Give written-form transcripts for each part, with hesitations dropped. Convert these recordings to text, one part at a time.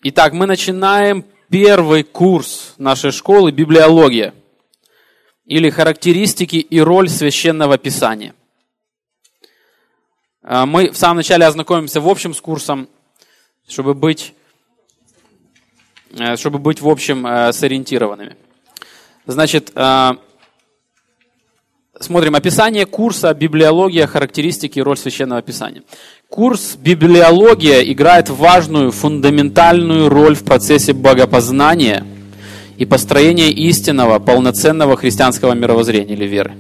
Итак, мы начинаем первый курс нашей школы «Библиология» или «Характеристики и роль Священного Писания». Мы в самом начале ознакомимся в общем с курсом, чтобы быть в общем сориентированными. Значит, смотрим описание курса «Библиология. Характеристики и роль Священного Писания». Курс «Библиология» играет важную, фундаментальную роль в процессе богопознания и построения истинного, полноценного христианского мировоззрения или веры.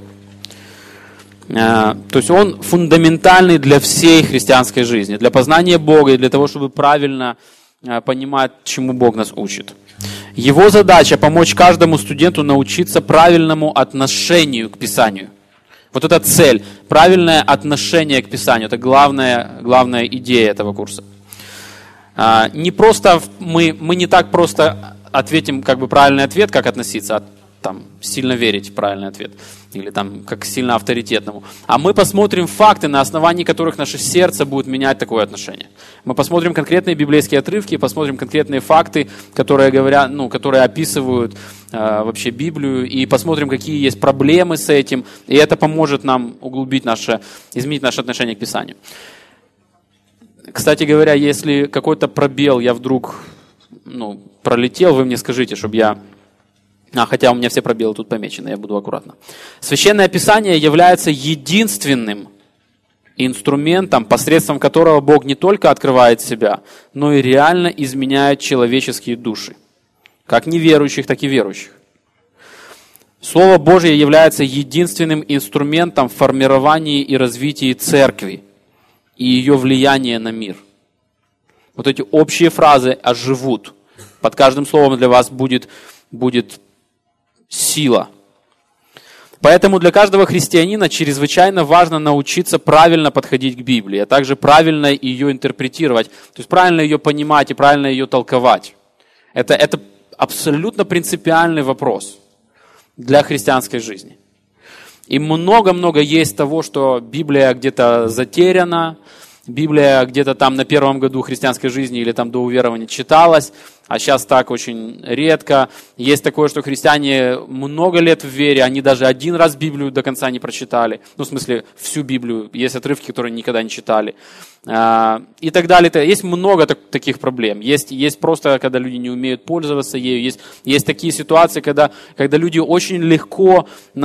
То есть он фундаментальный для всей христианской жизни, для познания Бога и для того, чтобы правильно понимать, чему Бог нас учит. Его задача – помочь каждому студенту научиться правильному отношению к Писанию. Вот это цель, правильное отношение к Писанию. Это главная идея этого курса. Не просто мы не так просто ответим правильный ответ, как относиться, сильно верить в правильный ответ, или как сильно авторитетному. А мы посмотрим факты, на основании которых наше сердце будет менять такое отношение. Мы посмотрим конкретные библейские отрывки, посмотрим конкретные факты, которые описывают вообще Библию, и посмотрим, какие есть проблемы с этим, и это поможет нам изменить наше отношение к Писанию. Кстати говоря, если какой-то пробел я вдруг пролетел, вы мне скажите, чтобы я... Хотя у меня все пробелы тут помечены, я буду аккуратно. Священное Писание является единственным инструментом, посредством которого Бог не только открывает себя, но и реально изменяет человеческие души. Как неверующих, так и верующих. Слово Божье является единственным инструментом в формировании и развитии церкви и ее влияния на мир. Вот эти общие фразы оживут. Под каждым словом для вас будет сила. Поэтому для каждого христианина чрезвычайно важно научиться правильно подходить к Библии, а также правильно ее интерпретировать, то есть правильно ее понимать и правильно ее толковать. Это абсолютно принципиальный вопрос для христианской жизни. И много-много есть того, что Библия где-то затеряна, Библия где-то на первом году христианской жизни или до уверования читалась, а сейчас так очень редко. Есть такое, что христиане много лет в вере, они даже один раз Библию до конца не прочитали. В смысле, всю Библию. Есть отрывки, которые никогда не читали. И так далее. Есть много таких проблем. Есть просто, когда люди не умеют пользоваться ею. Есть такие ситуации, когда люди очень легко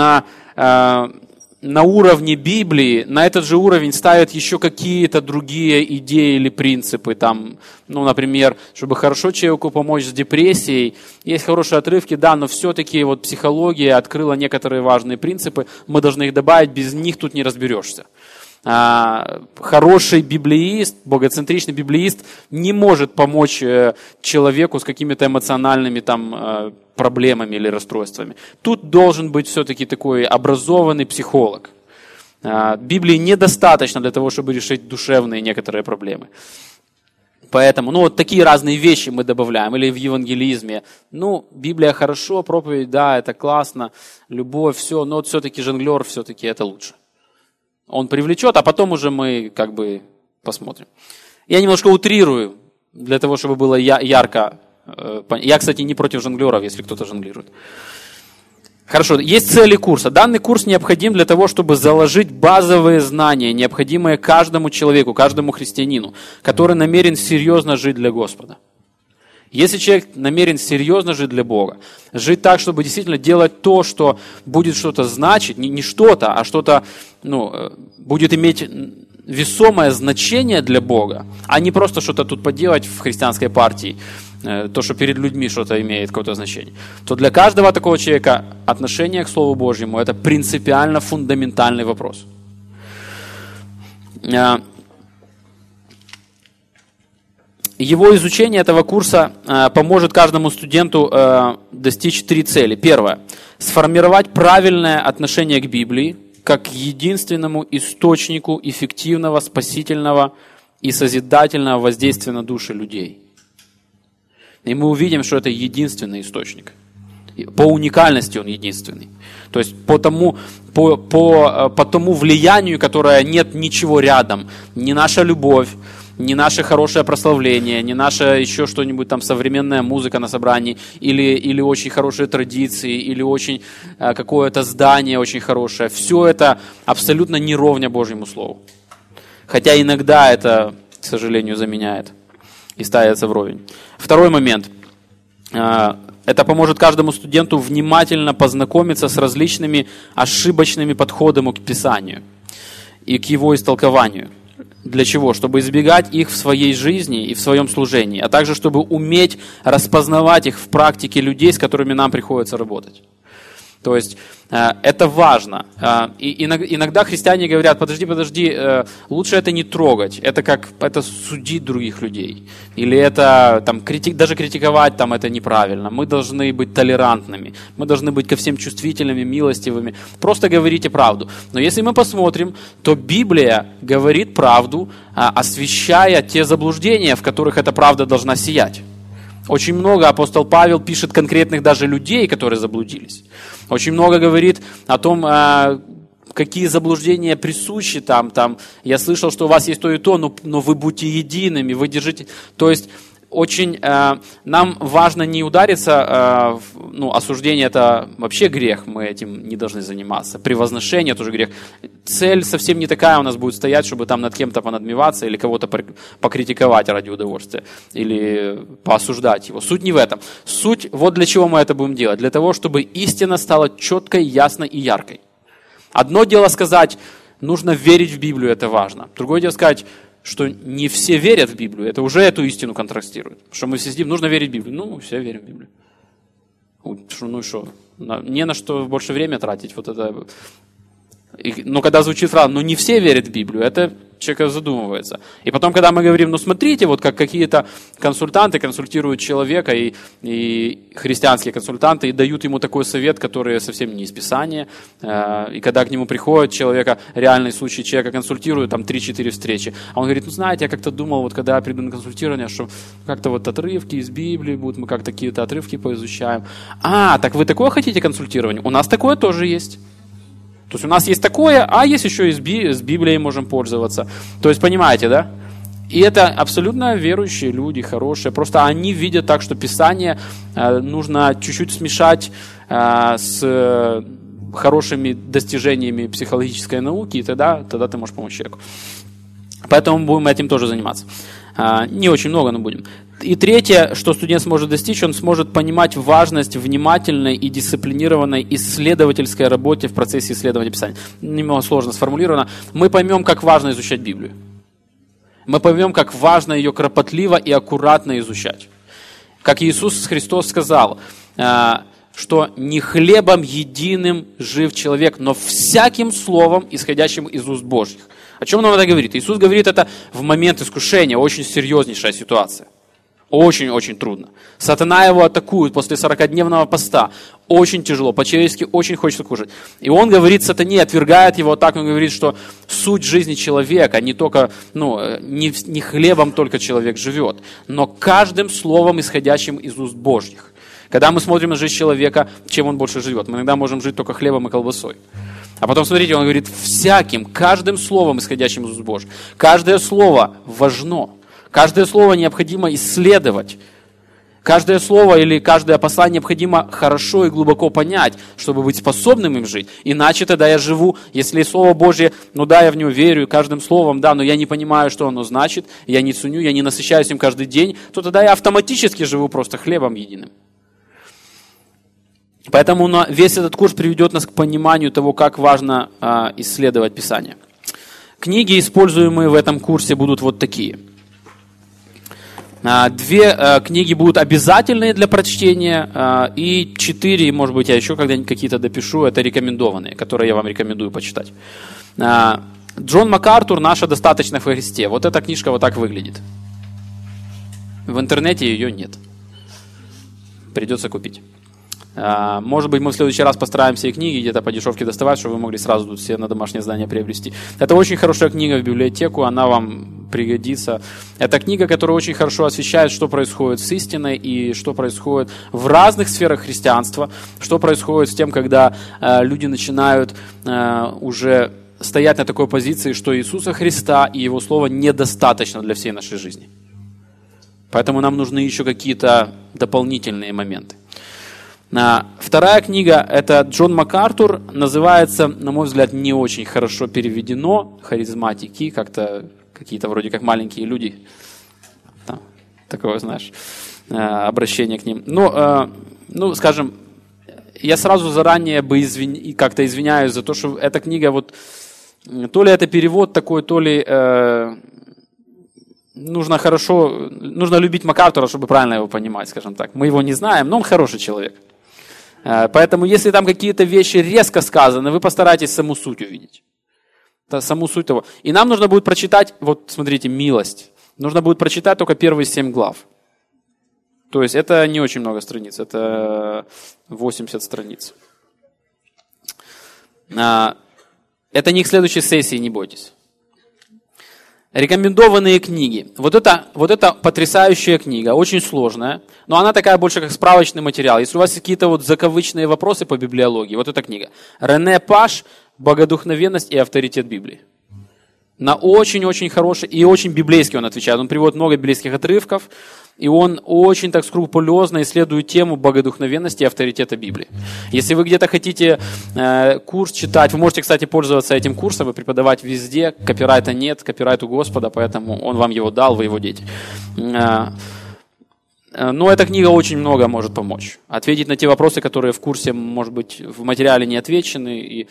на уровне Библии, на этот же уровень ставят еще какие-то другие идеи или принципы. Например, чтобы хорошо человеку помочь с депрессией. Есть хорошие отрывки, но все-таки психология открыла некоторые важные принципы. Мы должны их добавить, без них тут не разберешься. Хороший библеист, богоцентричный библеист не может помочь человеку с какими-то эмоциональными проблемами или расстройствами. Тут должен быть все-таки такой образованный психолог. Библии недостаточно для того, чтобы решить душевные некоторые проблемы. Поэтому, такие разные вещи мы добавляем. Или в евангелизме. Библия хорошо, проповедь, да, это классно, любовь, все, но все-таки жонглер, все-таки это лучше. Он привлечет, а потом уже мы посмотрим. Я немножко утрирую, для того, чтобы было ярко. Я, кстати, не против жонглеров, если кто-то жонглирует. Хорошо, есть цели курса. Данный курс необходим для того, чтобы заложить базовые знания, необходимые каждому человеку, каждому христианину, который намерен серьезно жить для Господа. Если человек намерен серьезно жить для Бога, жить так, чтобы действительно делать то, что будет что-то значить, не что-то, а что-то будет иметь весомое значение для Бога, а не просто что-то тут поделать в христианской партии, то, что перед людьми что-то имеет какое-то значение, то для каждого такого человека отношение к Слову Божьему – это принципиально фундаментальный вопрос. Его изучение этого курса поможет каждому студенту достичь 3 цели. Первое – сформировать правильное отношение к Библии как к единственному источнику эффективного, спасительного и созидательного воздействия на души людей. И мы увидим, что это единственный источник. По уникальности он единственный. То есть по тому влиянию, которое нет ничего рядом. Ни наша любовь, не наше хорошее прославление, не наша еще что-нибудь там современная музыка на собрании, или очень хорошие традиции, или очень какое-то здание очень хорошее. Все это абсолютно не ровня Божьему Слову. Хотя иногда это, к сожалению, заменяет и ставится вровень. Второй момент. Это поможет каждому студенту внимательно познакомиться с различными ошибочными подходами к Писанию и к его истолкованию. Для чего? Чтобы избегать их в своей жизни и в своем служении, а также чтобы уметь распознавать их в практике людей, с которыми нам приходится работать. То есть это важно. И иногда христиане говорят: подожди, лучше это не трогать, это судить других людей. Или это там, даже критиковать там, это неправильно. Мы должны быть толерантными, мы должны быть ко всем чувствительными, милостивыми. Просто говорите правду. Но если мы посмотрим, то Библия говорит правду, освещая те заблуждения, в которых эта правда должна сиять. Очень много апостол Павел пишет конкретных даже людей, которые заблудились. Очень много говорит о том, какие заблуждения присущи там. Я слышал, что у вас есть то и то, но вы будьте едиными, вы держите. То есть очень нам важно не удариться, осуждение это вообще грех, мы этим не должны заниматься. Превозношение тоже грех. Цель совсем не такая у нас будет стоять, чтобы там над кем-то понадмеваться или кого-то покритиковать ради удовольствия, или поосуждать его. Суть не в этом. Суть, вот для чего мы это будем делать. Для того, чтобы истина стала четкой, ясной и яркой. Одно дело сказать, нужно верить в Библию, это важно. Другое дело сказать, что не все верят в Библию, это уже эту истину контрастирует. Что мы все сидим, нужно верить в Библию. Все верим в Библию. Ну и что? Не на что больше время тратить. Вот это. Но когда звучит фраза, но не все верят в Библию, это человек задумывается. И потом, когда мы говорим, смотрите, вот как какие-то консультанты консультируют человека, и христианские консультанты, и дают ему такой совет, который совсем не из Писания. И когда к нему приходит человека, реальный случай, человека консультируют, там 3-4 встречи. А он говорит, знаете, я как-то думал, вот когда я приду на консультирование, что как-то вот отрывки из Библии будут, мы как-то какие-то отрывки поизучаем. Так вы такое хотите консультирование? У нас такое тоже есть. То есть у нас есть такое, а есть еще и с Библией можем пользоваться. То есть понимаете, да? И это абсолютно верующие люди, хорошие. Просто они видят так, что Писание нужно чуть-чуть смешать с хорошими достижениями психологической науки, и тогда ты можешь помочь человеку. Поэтому будем этим тоже заниматься. Не очень много, но будем. И третье, что студент сможет достичь, он сможет понимать важность внимательной и дисциплинированной исследовательской работы в процессе исследования Писания. Немного сложно сформулировано. Мы поймем, как важно изучать Библию. Мы поймем, как важно ее кропотливо и аккуратно изучать. Как Иисус Христос сказал, что не хлебом единым жив человек, но всяким словом, исходящим из уст Божьих. О чем нам это говорит? Иисус говорит это в момент искушения, очень серьезнейшая ситуация. Очень-очень трудно. Сатана его атакует после 40-дневного поста. Очень тяжело, по-человечески очень хочется кушать. И он говорит сатане, отвергает его так, он говорит, что суть жизни человека не только, не хлебом только человек живет, но каждым словом, исходящим из уст Божьих. Когда мы смотрим на жизнь человека, чем он больше живет? Мы иногда можем жить только хлебом и колбасой. А потом, смотрите, он говорит, каждым словом, исходящим из уст Божьих. Каждое слово важно. Каждое слово необходимо исследовать. Каждое слово или каждое послание необходимо хорошо и глубоко понять, чтобы быть способным им жить. Иначе тогда я живу, если Слово Божье, я в него верю каждым словом, но я не понимаю, что оно значит, я не ценю, я не насыщаюсь им каждый день, то тогда я автоматически живу просто хлебом единым. Поэтому весь этот курс приведет нас к пониманию того, как важно исследовать Писание. Книги, используемые в этом курсе, будут вот такие. 2 книги будут обязательные для прочтения, и 4, может быть, я еще когда-нибудь какие-то допишу, это рекомендованные, которые я вам рекомендую почитать. Джон МакАртур «Наша достаточность во Христе». Вот эта книжка вот так выглядит. В интернете ее нет. Придется купить. Может быть, мы в следующий раз постараемся и книги где-то по дешевке доставать, чтобы вы могли сразу тут все на домашнее задание приобрести. Это очень хорошая книга в библиотеку, она вам пригодится. Это книга, которая очень хорошо освещает, что происходит с истиной и что происходит в разных сферах христианства, что происходит с тем, когда люди начинают уже стоять на такой позиции, что Иисуса Христа и Его Слова недостаточно для всей нашей жизни. Поэтому нам нужны еще какие-то дополнительные моменты. Вторая книга – это Джон МакАртур. Называется, на мой взгляд, не очень хорошо переведено. «Харизматики», как-то какие-то вроде как маленькие люди. Там, такое, знаешь, обращение к ним. Ну, скажем, я сразу заранее как-то извиняюсь за то, что эта книга, вот, то ли это перевод такой, то ли нужно любить МакАртура, чтобы правильно его понимать, скажем так. Мы его не знаем, но он хороший человек. Поэтому, если там какие-то вещи резко сказаны, вы постарайтесь саму суть увидеть. Саму суть того. И нам нужно будет прочитать, вот смотрите, милость. Нужно будет прочитать только первые 7 глав. То есть это не очень много страниц, это 80 страниц. Это не к следующей сессии, не бойтесь. Рекомендованные книги. Вот это потрясающая книга, очень сложная, но она такая больше как справочный материал. Если у вас есть какие-то вот заковычные вопросы по библиологии, вот эта книга. Рене Паш «Богодухновенность и авторитет Библии». На очень-очень хороший и очень библейский он отвечает. Он приводит много библейских отрывков, и он очень так скрупулезно исследует тему богодухновенности и авторитета Библии. Если вы где-то хотите курс читать, вы можете, кстати, пользоваться этим курсом и преподавать везде. Копирайта нет, копирайт у Господа, поэтому Он вам его дал, вы его дети. Но эта книга очень много может помочь. Ответить на те вопросы, которые в курсе, может быть, в материале не отвечены. И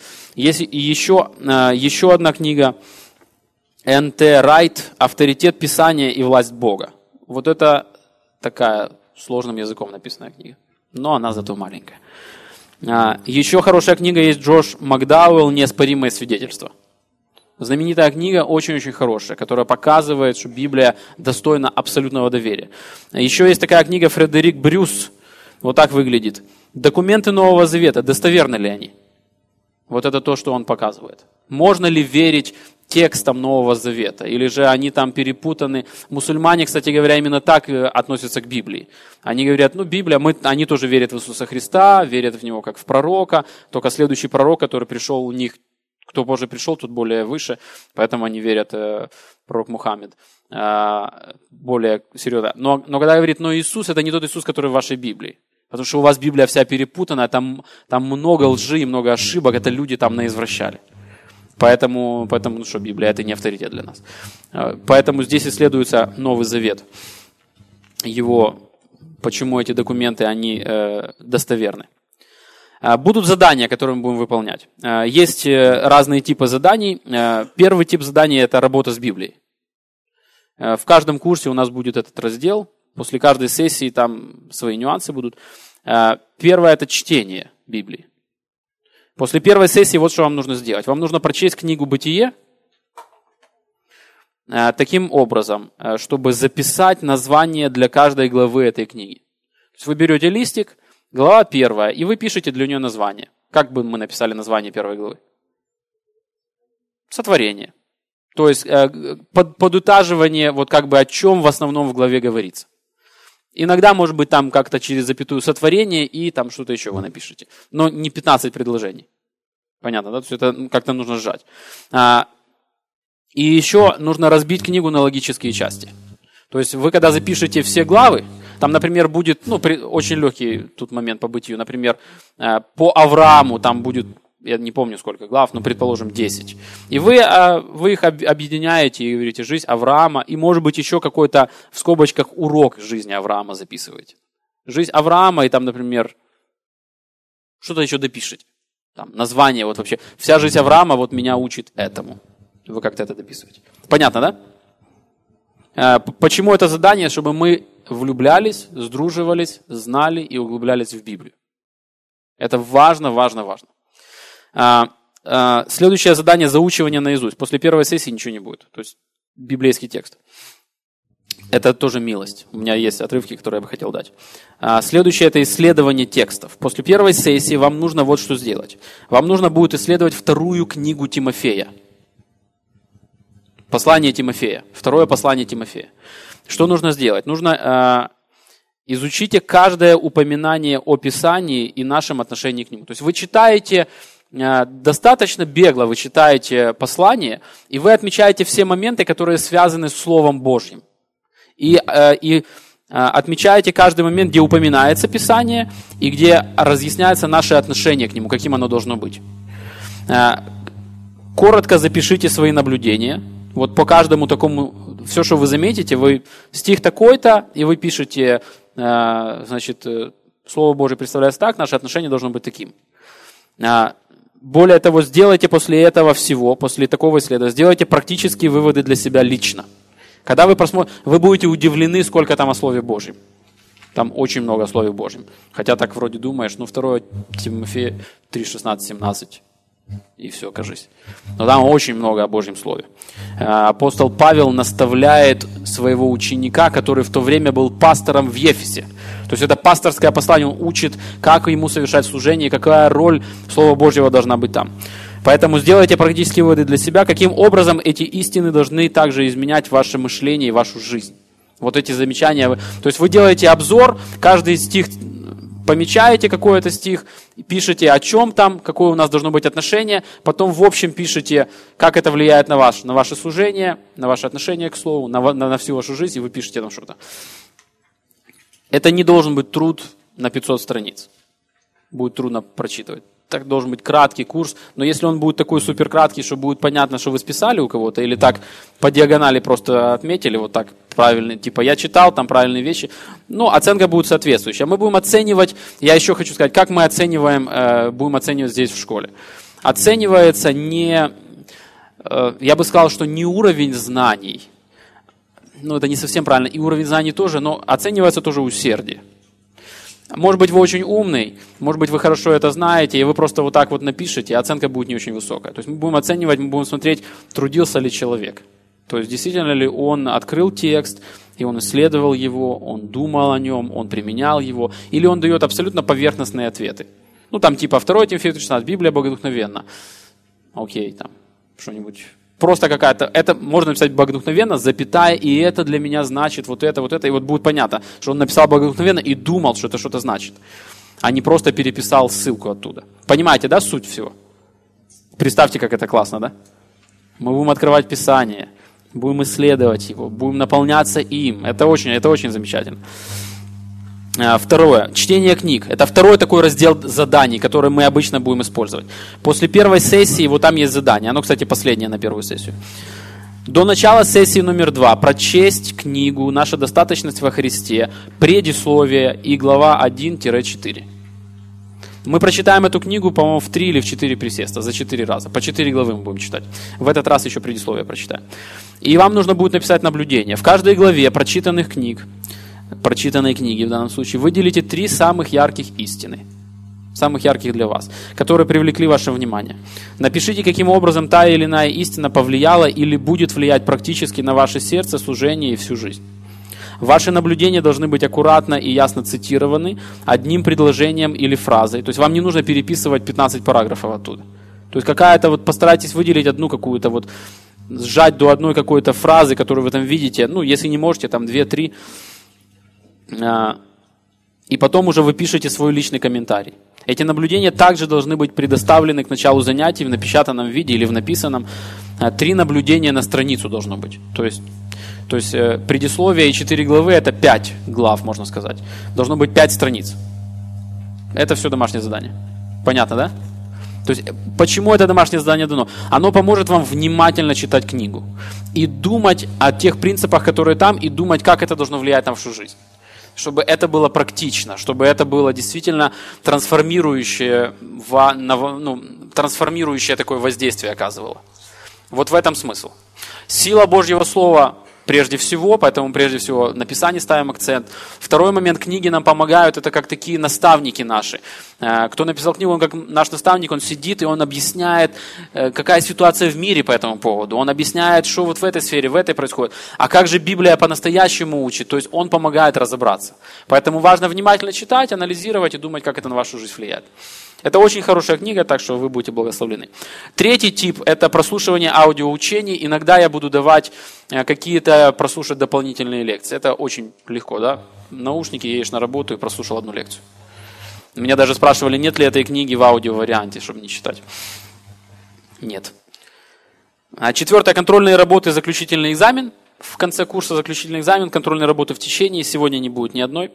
еще одна книга Н.Т. Райт «Авторитет Писания и власть Бога». Вот это такая сложным языком написанная книга, но она зато маленькая. Еще хорошая книга есть Джош Макдауэлл «Неоспоримое свидетельство». Знаменитая книга, очень-очень хорошая, которая показывает, что Библия достойна абсолютного доверия. Еще есть такая книга Фредерик Брюс, вот так выглядит. «Документы Нового Завета, достоверны ли они?» Вот это то, что он показывает. Можно ли верить текстам Нового Завета, или же они там перепутаны. Мусульмане, кстати говоря, именно так относятся к Библии. Они говорят, Библия, они тоже верят в Иисуса Христа, верят в Него как в пророка, только следующий пророк, который пришел у них, кто позже пришел, тут более выше, поэтому они верят в пророк Мухаммед. Более серьезно. Но когда говорит, Иисус, это не тот Иисус, который в вашей Библии. Потому что у вас Библия вся перепутана, там много лжи и много ошибок, это люди там наизвращали. Поэтому что Библия это не авторитет для нас. Поэтому здесь исследуется Новый Завет. Почему эти документы, они достоверны. Будут задания, которые мы будем выполнять. Есть разные типы заданий. Первый тип заданий – это работа с Библией. В каждом курсе у нас будет этот раздел. После каждой сессии там свои нюансы будут. Первое – это чтение Библии. После первой сессии вот что вам нужно сделать. Вам нужно прочесть книгу «Бытие» таким образом, чтобы записать название для каждой главы этой книги. То есть вы берете листик, глава 1, и вы пишете для нее название. Как бы мы написали название первой главы? Сотворение. То есть подытаживание, вот как бы о чем в основном в главе говорится. Иногда, может быть, там как-то через запятую сотворение и там что-то еще вы напишите. Но не 15 предложений. Понятно, да? То есть это как-то нужно сжать. И еще нужно разбить книгу на логические части. То есть вы когда запишете все главы, там, например, будет, очень легкий тут момент по бытию. Например, по Аврааму там будет, я не помню сколько глав, но, предположим, 10. И вы их объединяете и говорите «жизнь Авраама», и, может быть, еще какой-то в скобочках урок жизни Авраама записываете. Жизнь Авраама, и там, например, что-то еще допишите. Там, название вот вообще. Вся жизнь Авраама вот меня учит этому. Вы как-то это дописываете. Понятно, да? Почему это задание? Чтобы мы влюблялись, сдруживались, знали и углублялись в Библию. Это важно, важно, важно. Следующее задание – заучивание наизусть. После первой сессии ничего не будет. То есть библейский текст. Это тоже милость. У меня есть отрывки, которые я бы хотел дать. Следующее – это исследование текстов. После первой сессии вам нужно вот что сделать. Вам нужно будет исследовать вторую книгу Тимофея. Послание Тимофея. Второе послание Тимофея. Что нужно сделать? Нужно изучите каждое упоминание о Писании и нашем отношении к нему. То есть вы читаете достаточно бегло вы читаете послание, и вы отмечаете все моменты, которые связаны с Словом Божьим. И отмечаете каждый момент, где упоминается Писание, и где разъясняется наше отношение к нему, каким оно должно быть. Коротко запишите свои наблюдения. Вот по каждому такому, все, что вы заметите, вы стих такой-то, и вы пишете, значит, Слово Божие представляется так, наше отношение должно быть таким. Более того, сделайте после этого всего, после такого исследования, сделайте практические выводы для себя лично. Когда вы посмотрите, вы будете удивлены, сколько там о Слове Божьем. Там очень много о Слове Божьем. Хотя так вроде думаешь, 2 Тимофея 3, 16, 17. И все, кажись. Но там очень много о Божьем Слове. Апостол Павел наставляет своего ученика, который в то время был пастором в Ефесе. То есть это пасторское послание, он учит, как ему совершать служение, какая роль Слова Божьего должна быть там. Поэтому сделайте практические выводы для себя, каким образом эти истины должны также изменять ваше мышление и вашу жизнь. Вот эти замечания. То есть вы делаете обзор, каждый стих помечаете какой-то стих, пишете о чем там, какое у нас должно быть отношение, потом в общем пишете, как это влияет на ваше служение, на ваше отношение к Слову, на всю вашу жизнь, и вы пишете там что-то. Это не должен быть труд на 500 страниц. Будет трудно прочитывать. Так должен быть краткий курс, но если он будет такой супер краткий, что будет понятно, что вы списали у кого-то, или так по диагонали просто отметили, вот так правильно, типа я читал, там правильные вещи, оценка будет соответствующая. Мы будем оценивать, я еще хочу сказать, как мы будем оценивать здесь в школе. Оценивается не, я бы сказал, что не уровень знаний, это не совсем правильно, и уровень знаний тоже, но оценивается тоже усердие. Может быть, вы очень умный, может быть, вы хорошо это знаете, и вы просто вот так вот напишете, и оценка будет не очень высокая. То есть мы будем оценивать, мы будем смотреть, трудился ли человек. То есть действительно ли он открыл текст, и он исследовал его, он думал о нем, он применял его, или он дает абсолютно поверхностные ответы. Там типа 2 Тимофея 16, Библия богодухновенна. Окей, там что-нибудь... Просто какая-то, это можно написать богодухновенно, запятая, и это для меня значит вот это, и вот будет понятно, что он написал богодухновенно и думал, что это что-то значит, а не просто переписал ссылку оттуда. Понимаете, да, суть всего? Представьте, как это классно, да? Мы будем открывать Писание, будем исследовать его, будем наполняться им. Это очень замечательно. Второе. Чтение книг. Это второй такой раздел заданий, который мы обычно будем использовать. После первой сессии, вот там есть задание. Оно, кстати, последнее на первую сессию. До начала сессии номер 2 прочесть книгу «Наша достаточность во Христе», предисловие и глава 1-4. Мы прочитаем эту книгу, по-моему, в 3 или в 4 присеста, за 4 раза. По 4 главы мы будем читать. В этот раз еще предисловие прочитаем. И вам нужно будет написать наблюдение. В каждой главе прочитанной книги в данном случае, выделите 3 самых ярких истины, самых ярких для вас, которые привлекли ваше внимание. Напишите, каким образом та или иная истина повлияла или будет влиять практически на ваше сердце, служение и всю жизнь. Ваши наблюдения должны быть аккуратно и ясно цитированы одним предложением или фразой. То есть вам не нужно переписывать 15 параграфов оттуда. То есть какая-то постарайтесь выделить одну какую-то сжать до одной какой-то фразы, которую вы там видите. Если не можете, там 2-3. И потом уже вы пишете свой личный комментарий. Эти наблюдения также должны быть предоставлены к началу занятий в напечатанном виде или в написанном. 3 наблюдения на страницу должно быть. То есть предисловие и 4 главы – это 5 глав, можно сказать. Должно быть 5 страниц. Это все домашнее задание. Понятно, да? То есть, почему это домашнее задание дано? Оно поможет вам внимательно читать книгу. И думать о тех принципах, которые там, и думать, как это должно влиять на вашу жизнь. Чтобы это было практично, чтобы это было действительно трансформирующее такое воздействие оказывало. Вот в этом смысл. Сила Божьего Слова прежде всего, поэтому прежде всего на Писании ставим акцент. Второй момент, книги нам помогают, это как такие наставники наши. Кто написал книгу, он как наш наставник, он сидит и он объясняет, какая ситуация в мире по этому поводу. Он объясняет, что вот в этой сфере, в этой происходит. А как же Библия по-настоящему учит, то есть он помогает разобраться. Поэтому важно внимательно читать, анализировать и думать, как это на вашу жизнь влияет. Это очень хорошая книга, так что вы будете благословлены. Третий тип – это прослушивание аудиоучений. Иногда я буду давать какие-то прослушать дополнительные лекции. Это очень легко, да? Наушники, едешь на работу и прослушал одну лекцию. Меня даже спрашивали, нет ли этой книги в аудиоварианте, чтобы не читать. Нет. 4. Контрольные работы, заключительный экзамен. В конце курса заключительный экзамен, контрольные работы в течение. Сегодня не будет ни одной.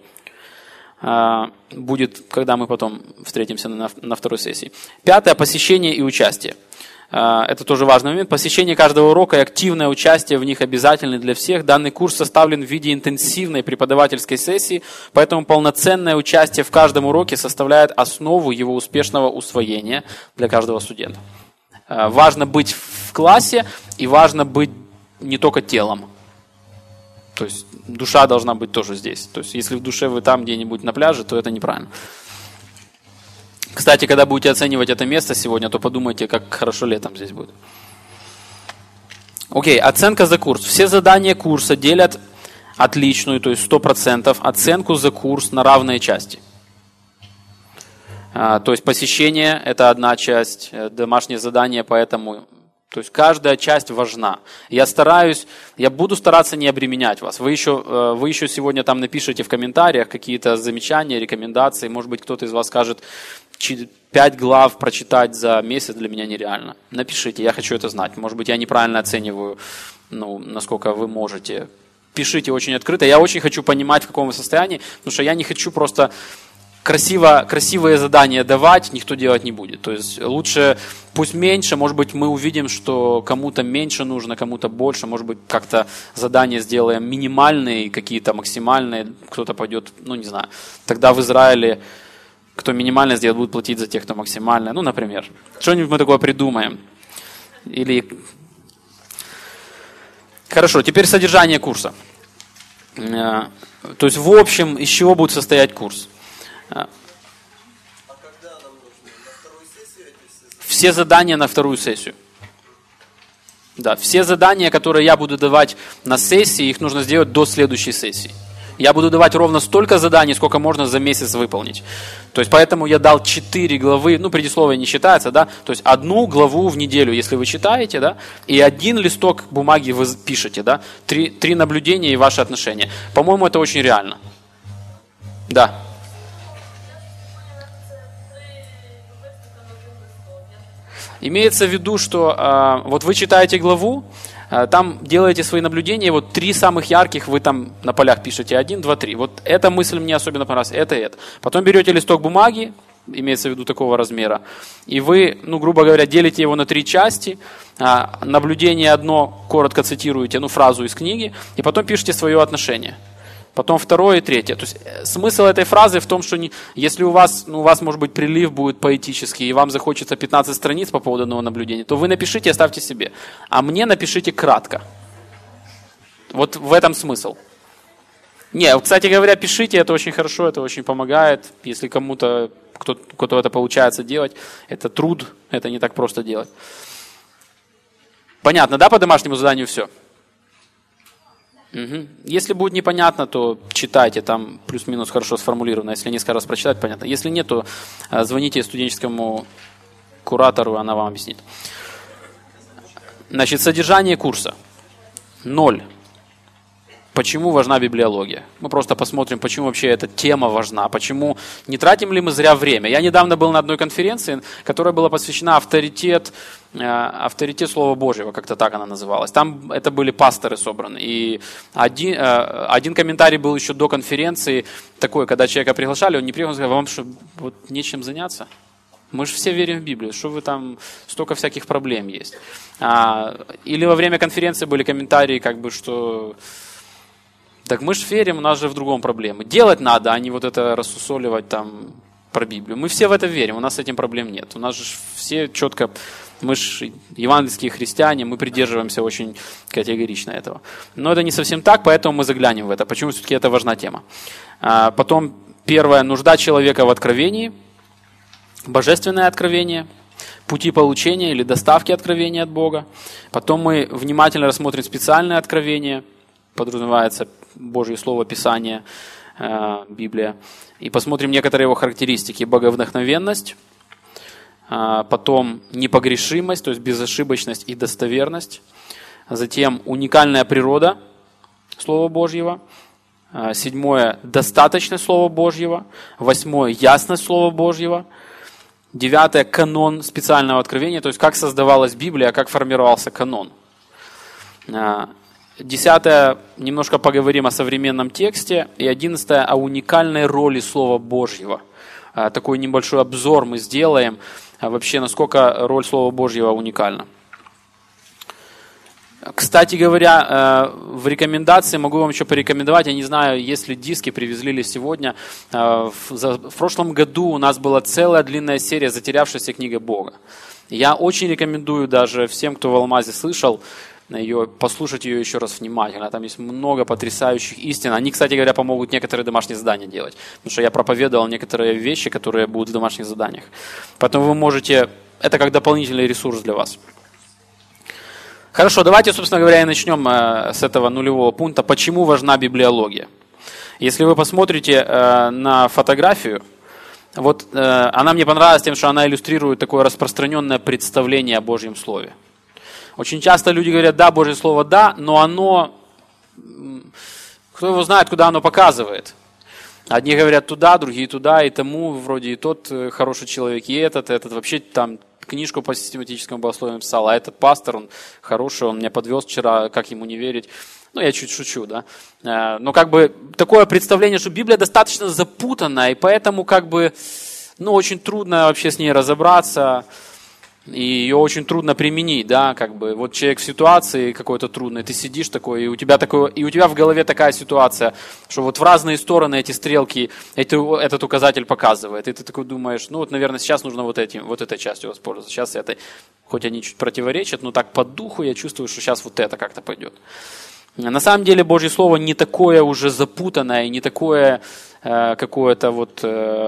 Будет, когда мы потом встретимся на второй сессии. 5. Посещение и участие. Это тоже важный момент. Посещение каждого урока и активное участие в них обязательны для всех. Данный курс составлен в виде интенсивной преподавательской сессии, поэтому полноценное участие в каждом уроке составляет основу его успешного усвоения для каждого студента. Важно быть в классе и важно быть не только телом. То есть душа должна быть тоже здесь. То есть если в душе вы там где-нибудь на пляже, то это неправильно. Кстати, когда будете оценивать это место сегодня, то подумайте, как хорошо летом здесь будет. Окей, оценка за курс. Все задания курса делят отличную, то есть 100%, оценку за курс на равные части. То есть посещение – это одна часть, домашнее задание, поэтому… То есть каждая часть важна. Я буду стараться не обременять вас. Вы еще сегодня там напишите в комментариях какие-то замечания, рекомендации. Может быть, кто-то из вас скажет, 5 глав прочитать за месяц для меня нереально. Напишите, я хочу это знать. Может быть, я неправильно оцениваю, насколько вы можете. Пишите очень открыто. Я очень хочу понимать, в каком вы состоянии, потому что я не хочу просто красивые задания давать, никто делать не будет. То есть лучше, пусть меньше, может быть, мы увидим, что кому-то меньше нужно, кому-то больше, может быть, как-то задания сделаем минимальные, какие-то максимальные, кто-то пойдет, не знаю. Тогда в Израиле, кто минимально сделает, будет платить за тех, кто максимально. Например, что-нибудь мы такое придумаем. Хорошо, теперь содержание курса. То есть, в общем, из чего будет состоять курс? А когда нам нужно? На вторую сессию эти все задания на вторую сессию. Да, все задания, которые я буду давать на сессии, их нужно сделать до следующей сессии. Я буду давать ровно столько заданий, сколько можно за месяц выполнить. То есть, поэтому я дал 4 главы, предисловие не считается, да, то есть 1 главу в неделю, если вы читаете, да, и 1 листок бумаги вы пишете, да, 3 наблюдения и ваши отношения. По-моему, это очень реально. Да. Имеется в виду, что вот вы читаете главу, там делаете свои наблюдения, вот 3 самых ярких вы там на полях пишете, 1, 2, 3. Вот эта мысль мне особенно понравилась, это и это. Потом берете листок бумаги, имеется в виду такого размера, и вы, грубо говоря, делите его на 3 части, наблюдение одно, коротко цитируете, фразу из книги, и потом пишете свое отношение. Потом 2 и 3. То есть смысл этой фразы в том, что если у вас может быть прилив будет поэтический, и вам захочется 15 страниц по поводу одного наблюдения, то вы напишите и оставьте себе. А мне напишите кратко. Вот в этом смысл. Кстати говоря, пишите, это очень хорошо, это очень помогает. Если кому-то, кто-то это получается делать, это труд, это не так просто делать. Понятно, да, по домашнему заданию все? Угу. Если будет непонятно, то читайте, там плюс-минус хорошо сформулировано. Если несколько раз прочитать, понятно. Если нет, то звоните студенческому куратору, она вам объяснит. Значит, содержание курса. 0. Почему важна библиология? Мы просто посмотрим, почему вообще эта тема важна, почему не тратим ли мы зря время. Я недавно был на одной конференции, которая была посвящена авторитет Слова Божьего, как-то так она называлась. Там это были пасторы собраны. И один комментарий был еще до конференции, такой, когда человека приглашали, он не приехал, он сказал, вам что, вот нечем заняться? Мы же все верим в Библию, что вы там, столько всяких проблем есть. Или во время конференции были комментарии, что... Так мы же верим, у нас же в другом проблемы. Делать надо, а не вот это рассусоливать там про Библию. Мы все в это верим, у нас с этим проблем нет. У нас же все четко, мы же евангельские христиане, мы придерживаемся очень категорично этого. Но это не совсем так, поэтому мы заглянем в это. Почему все-таки это важна тема. Потом, 1. Нужда человека в откровении, божественное откровение, пути получения или доставки откровения от Бога. Потом мы внимательно рассмотрим специальное откровение, подразумевается Божье Слово, Писание, Библия. И посмотрим некоторые его характеристики. Боговдохновенность, потом непогрешимость, то есть безошибочность и достоверность. Затем уникальная природа Слова Божьего, 7. Достаточность Слова Божьего. 8. Ясность Слова Божьего. 9. Канон специального откровения, то есть как создавалась Библия, как формировался канон. 10. Немножко поговорим о современном тексте. И 11. О уникальной роли Слова Божьего. Такой небольшой обзор мы сделаем. Вообще, насколько роль Слова Божьего уникальна. Кстати говоря, в рекомендации могу вам еще порекомендовать, я не знаю, если диски привезли ли сегодня, в прошлом году у нас была целая длинная серия «Затерявшаяся книга Бога». Я очень рекомендую даже всем, кто в Алмазе слышал, послушать ее еще раз внимательно. Там есть много потрясающих истин. Они, кстати говоря, помогут некоторые домашние задания делать. Потому что я проповедовал некоторые вещи, которые будут в домашних заданиях. Поэтому вы можете, это как дополнительный ресурс для вас. Хорошо, давайте, собственно говоря, и начнем с этого нулевого пункта. Почему важна библиология? Если вы посмотрите на фотографию, вот она мне понравилась тем, что она иллюстрирует такое распространенное представление о Божьем Слове. Очень часто люди говорят, да, Божье Слово, да, но оно, кто его знает, куда оно показывает. Одни говорят туда, другие туда, и тому вроде и тот хороший человек, и этот вообще там книжку по систематическому богословию написал, а этот пастор, он хороший, он меня подвез вчера, как ему не верить. Ну, я чуть шучу, да. Но как бы такое представление, что Библия достаточно запутанная, и поэтому как бы, очень трудно вообще с ней разобраться, и ее очень трудно применить, да, как бы. Вот человек в ситуации какой-то трудной, ты сидишь такой, и у тебя в голове такая ситуация, что вот в разные стороны эти стрелки, этот указатель показывает, и ты такой думаешь, наверное, сейчас нужно вот этой частью воспользоваться, сейчас этой, хоть они чуть противоречат, но так по духу я чувствую, что сейчас вот это как-то пойдет. На самом деле Божье Слово не такое уже запутанное, не такое какое-то вот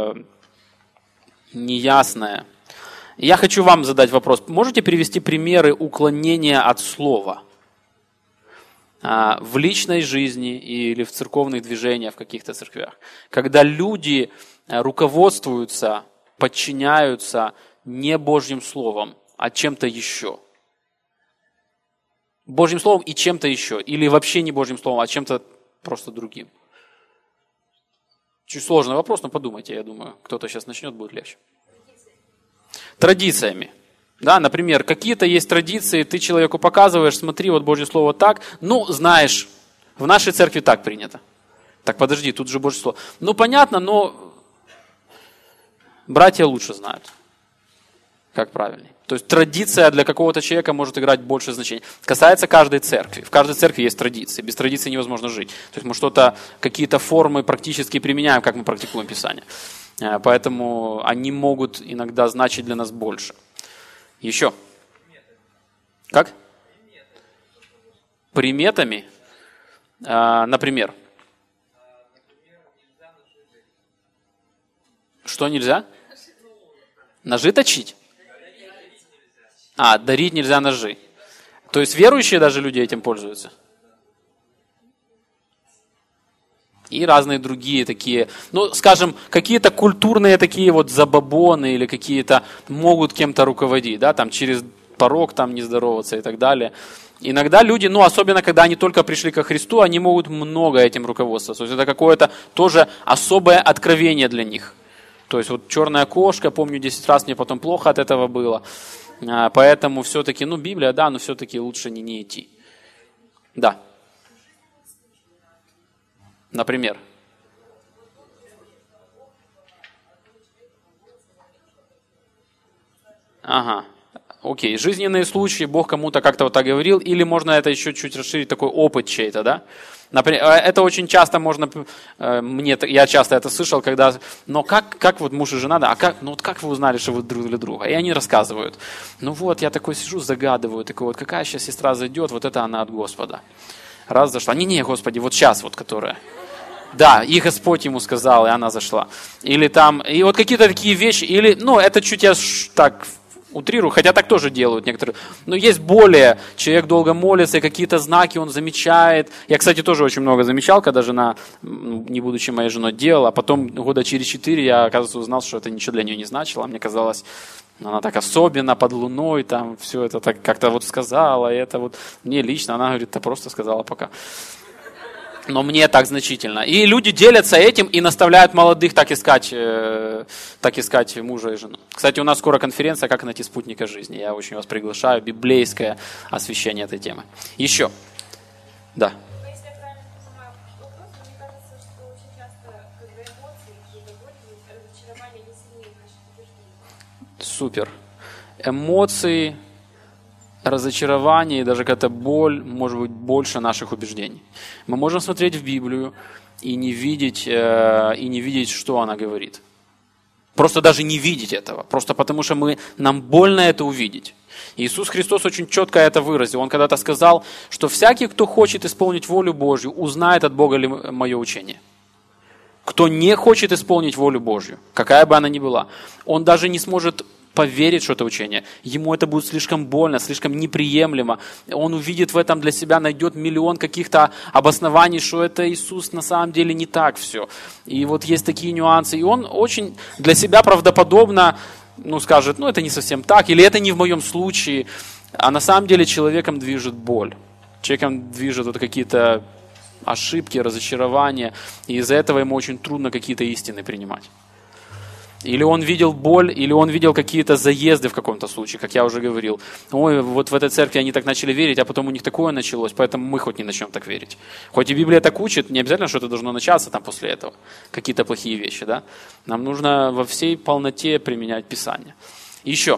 неясное. Я хочу вам задать вопрос. Можете привести примеры уклонения от слова в личной жизни или в церковных движениях в каких-то церквях? Когда люди руководствуются, подчиняются не Божьим Словом, а чем-то еще. Божьим Словом и чем-то еще. Или вообще не Божьим Словом, а чем-то просто другим. Чуть сложный вопрос, но подумайте, я думаю, кто-то сейчас начнет, будет легче. Традициями. Да, например, какие-то есть традиции, ты человеку показываешь, смотри, вот Божье Слово так, знаешь, в нашей церкви так принято. Так, подожди, тут же Божье Слово. Понятно, но братья лучше знают, как правильнее. То есть традиция для какого-то человека может играть большее значение. Касается каждой церкви. В каждой церкви есть традиции. Без традиции невозможно жить. То есть мы какие-то формы практически применяем, как мы практикуем Писание. Поэтому они могут иногда значить для нас больше. Еще. Как? Приметами? Например. Что нельзя? Ножи точить? Дарить нельзя ножи. То есть верующие даже люди этим пользуются? И разные другие такие, скажем, какие-то культурные такие вот забабоны или какие-то могут кем-то руководить, да, там через порог там не здороваться и так далее. Иногда люди, особенно когда они только пришли ко Христу, они могут много этим руководствоваться. То есть это какое-то тоже особое откровение для них. То есть вот черная кошка, помню 10 раз мне потом плохо от этого было. Поэтому все-таки, Библия, да, но все-таки лучше не идти. Да. Например. Ага. Окей. Жизненные случаи, Бог кому-то как-то вот так говорил, или можно это еще чуть расширить, такой опыт чей-то, да? Например, это очень часто можно, я часто это слышал, когда, но как вот муж и жена, да, как вы узнали, что вы друг для друга? И они рассказывают. Я такой сижу, загадываю, такой вот, какая сейчас сестра зайдет, вот это она от Господа. Раз зашла, не, Господи, вот сейчас вот, которая. Да, и Господь ему сказал, и она зашла. Или там, и вот какие-то такие вещи, или, это чуть я так утрирую, хотя так тоже делают некоторые. Но есть более, человек долго молится, и какие-то знаки он замечает. Я, кстати, тоже очень много замечал, когда жена, не будучи моей женой, делала, а потом года через 4 я, оказывается, узнал, что это ничего для нее не значило. Мне казалось, она так особенно под луной, там, все это так как-то вот сказала, и это вот мне лично, она говорит, ты просто сказала пока. но мне так значительно. И люди делятся этим и наставляют молодых так искать мужа и жену. Кстати, у нас скоро конференция «Как найти спутника жизни». Я очень вас приглашаю. Библейское освещение этой темы. Еще. Да. Если я правильно понимаю вопрос, то мне кажется, что очень часто, когда эмоции какие-то боль, разочарование не сильнее наших убеждений. Супер. Эмоции, разочарование и даже какая-то боль может быть больше наших убеждений. Мы можем смотреть в Библию и не видеть, что она говорит. Просто даже не видеть этого. Просто потому что нам больно это увидеть. Иисус Христос очень четко это выразил. Он когда-то сказал, что всякий, кто хочет исполнить волю Божью, узнает от Бога ли мое учение. Кто не хочет исполнить волю Божью, какая бы она ни была, он даже не сможет поверить, что это учение. Ему это будет слишком больно, слишком неприемлемо. Он увидит в этом для себя, найдет миллион каких-то обоснований, что это Иисус на самом деле не так все. И вот есть такие нюансы. И он очень для себя правдоподобно скажет, это не совсем так, или это не в моем случае. А на самом деле человеком движет боль. Человеком движет вот какие-то ошибки, разочарования. И из-за этого ему очень трудно какие-то истины принимать. Или он видел боль, или он видел какие-то заезды в каком-то случае, как я уже говорил. Ой, вот в этой церкви они так начали верить, а потом у них такое началось, поэтому мы хоть не начнем так верить. Хоть и Библия так учит, не обязательно, что это должно начаться там после этого. Какие-то плохие вещи, да? Нам нужно во всей полноте применять Писание. Еще.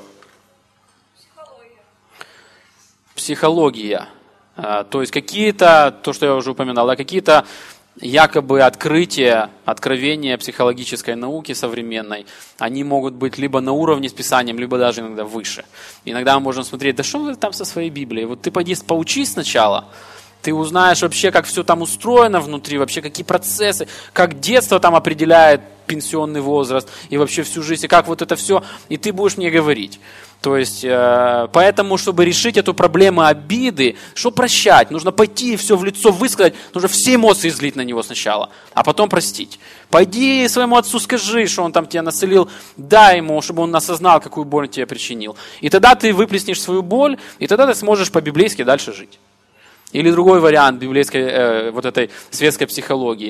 Психология. То есть какие-то, то, что я уже упоминал, какие-то якобы откровения психологической науки современной, они могут быть либо на уровне с Писанием, либо даже иногда выше. Иногда мы можем смотреть, да что вы там со своей Библией? Вот ты пойди поучись сначала, ты узнаешь вообще, как все там устроено внутри, вообще какие процессы, как детство там определяет пенсионный возраст и вообще всю жизнь, и как вот это все, и ты будешь мне говорить. То есть, поэтому, чтобы решить эту проблему обиды, что прощать? Нужно пойти и все в лицо высказать, нужно все эмоции излить на него сначала, а потом простить. Пойди своему отцу скажи, что он там тебя насолил, дай ему, чтобы он осознал, какую боль он тебе причинил. И тогда ты выплеснешь свою боль, и тогда ты сможешь по-библейски дальше жить. Или другой вариант библейской, вот этой светской психологии.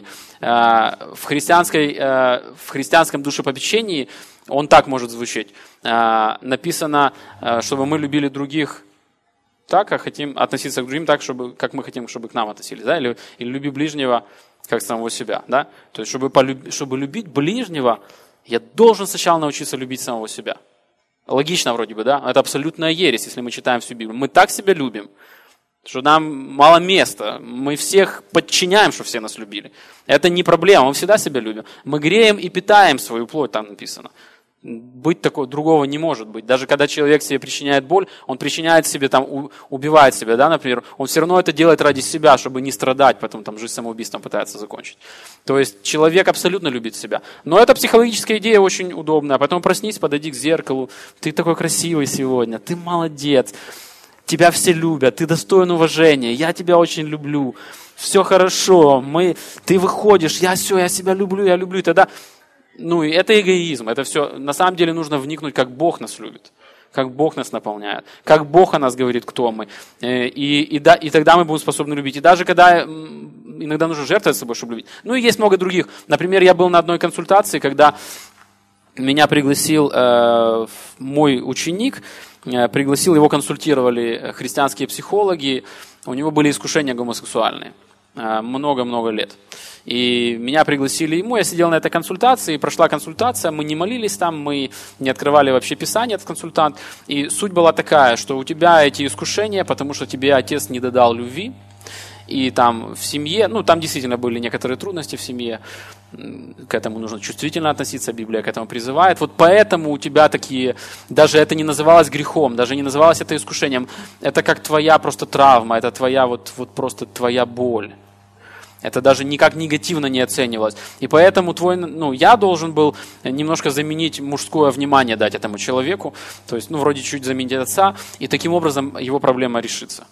В христианском душепопечении он так может звучать. Написано, чтобы мы любили других так, как хотим относиться к другим так, как мы хотим, чтобы к нам относились. Да? Или люби ближнего, как самого себя. Да? То есть, чтобы любить ближнего, я должен сначала научиться любить самого себя. Логично вроде бы, да? Это абсолютная ересь, если мы читаем всю Библию. Мы так себя любим, что нам мало места. Мы всех подчиняем, что все нас любили. Это не проблема, мы всегда себя любим. Мы греем и питаем свою плоть, там написано. Быть такого, другого не может быть. Даже когда человек себе причиняет боль, он причиняет себе, там, убивает себя, да, например, он все равно это делает ради себя, чтобы не страдать, потом там жизнь самоубийством пытается закончить. То есть человек абсолютно любит себя. Но эта психологическая идея очень удобная. Потом проснись, подойди к зеркалу, ты такой красивый сегодня, ты молодец. Тебя все любят, ты достоин уважения, я тебя очень люблю, все хорошо, ты выходишь, я себя люблю, и тогда, и это эгоизм, это все, на самом деле нужно вникнуть, как Бог нас любит, как Бог нас наполняет, как Бог о нас говорит, кто мы, и тогда мы будем способны любить, и даже когда иногда нужно жертвовать собой, чтобы любить, и есть много других, например, я был на одной консультации, когда меня пригласил мой ученик, его консультировали христианские психологи, у него были искушения гомосексуальные, много-много лет. И меня пригласили ему, я сидел на этой консультации, прошла консультация, мы не молились там, мы не открывали вообще Писание, этот консультант. И суть была такая, что у тебя эти искушения, потому что тебе отец не додал любви, и там в семье, там действительно были некоторые трудности в семье, к этому нужно чувствительно относиться, Библия к этому призывает. Вот поэтому у тебя такие, даже это не называлось грехом, даже не называлось это искушением, это как твоя просто травма, это твоя вот просто твоя боль. Это даже никак негативно не оценивалось. И поэтому я должен был немножко заменить мужское внимание, дать этому человеку, то есть, вроде чуть заменить отца, и таким образом его проблема решится.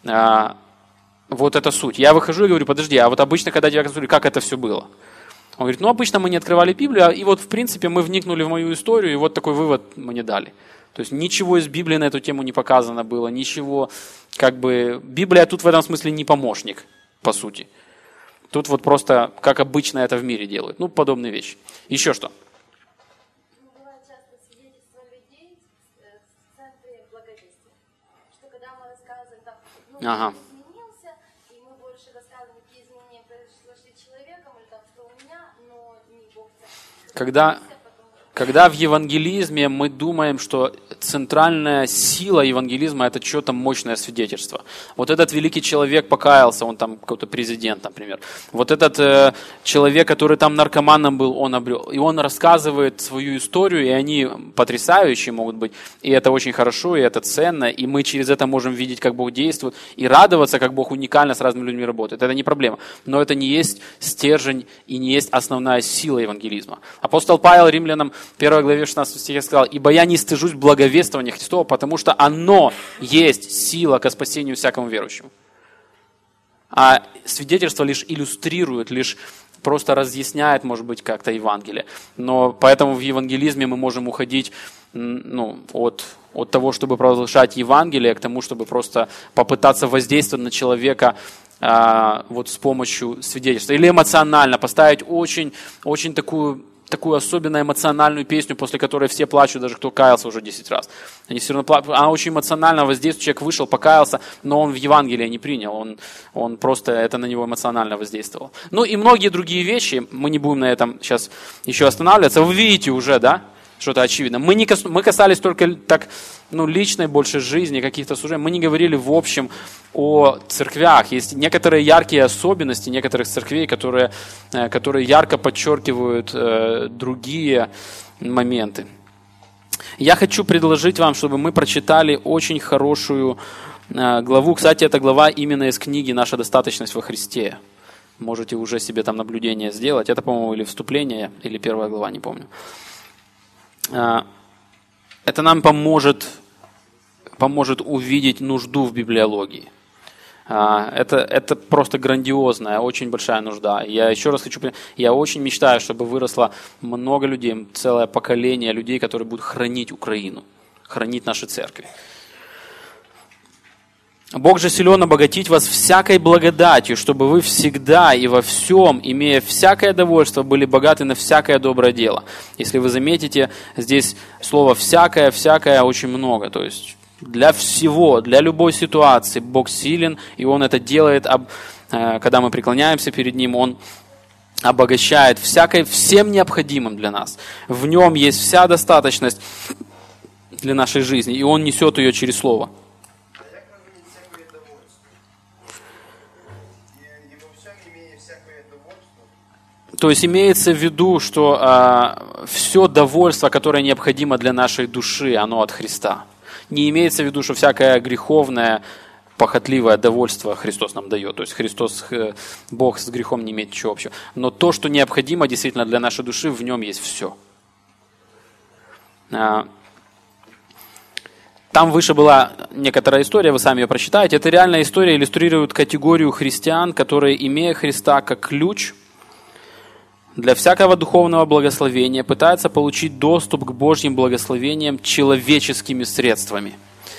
Вот это суть. Я выхожу и говорю, подожди, а вот обычно, когда тебя консультируют, как это все было? Он говорит, обычно мы не открывали Библию, и вот, в принципе, мы вникнули в мою историю, и вот такой вывод мне дали. То есть ничего из Библии на эту тему не показано было, ничего, Библия тут в этом смысле не помощник, по сути. Тут вот просто, как обычно это в мире делают. Ну, подобные вещи. Еще что? Бывает часто свидетельство людей в центре благовестия, что когда мы рассказываем, там, Ага. изменился, и мы больше рассказываем, какие изменения произошли с человеком, или там, что у меня, но не Бог в центре. Когда в евангелизме мы думаем, что центральная сила евангелизма – это что-то мощное свидетельство. Вот этот великий человек покаялся, он там какой-то президент, например. Вот этот человек, который там наркоманом был, он обрел. И он рассказывает свою историю, и они потрясающие могут быть. И это очень хорошо, и это ценно. И мы через это можем видеть, как Бог действует, и радоваться, как Бог уникально с разными людьми работает. Это не проблема. Но это не есть стержень и не есть основная сила евангелизма. Апостол Павел Римлянам 1 главе 16 стихе сказал: «Ибо я не стыжусь благовествования Христова, потому что оно есть сила ко спасению всякому верующему». А свидетельство лишь иллюстрирует, лишь просто разъясняет, может быть, как-то Евангелие. Но поэтому в евангелизме мы можем уходить от того, чтобы провозглашать Евангелие, к тому, чтобы просто попытаться воздействовать на человека вот с помощью свидетельства. Или эмоционально поставить очень, очень такую особенно эмоциональную песню, после которой все плачут, даже кто каялся уже 10 раз. Они все равно плачут. Она очень эмоционально воздействует. Человек вышел, покаялся, но он в Евангелие не принял. Он просто, это на него эмоционально воздействовало. Ну и многие другие вещи, мы не будем на этом сейчас еще останавливаться. Вы видите уже, да, что-то очевидно. Мы касались только так, личной больше жизни, каких-то служений. Мы не говорили в общем о церквях. Есть некоторые яркие особенности некоторых церквей, которые ярко подчеркивают другие моменты. Я хочу предложить вам, чтобы мы прочитали очень хорошую главу. Кстати, эта глава именно из книги «Наша достаточность во Христе». Можете уже себе там наблюдение сделать. Это, по-моему, или вступление, или 1 глава, не помню. Это нам поможет увидеть нужду в библиологии. Это просто грандиозная, очень большая нужда. Я еще раз я очень мечтаю, чтобы выросло много людей, целое поколение людей, которые будут хранить Украину, хранить наши церкви. Бог же силен обогатить вас всякой благодатью, чтобы вы всегда и во всем, имея всякое довольство, были богаты на всякое доброе дело. Если вы заметите, здесь слово «всякое», «всякое» очень много. То есть для всего, для любой ситуации Бог силен, и Он это делает, когда мы преклоняемся перед Ним, Он обогащает всем необходимым для нас. В Нем есть вся достаточность для нашей жизни, и Он несет ее через Слово. То есть имеется в виду, что все довольство, которое необходимо для нашей души, оно от Христа. Не имеется в виду, что всякое греховное, похотливое довольство Христос нам дает. То есть Бог с грехом не имеет ничего общего. Но то, что необходимо действительно для нашей души, в нем есть все. Там выше была некоторая история, вы сами ее прочитаете. Эта реальная история иллюстрирует категорию христиан, которые, имея Христа как ключ для всякого духовного благословения, пытаются получить доступ к Божьим благословениям человеческими средствами.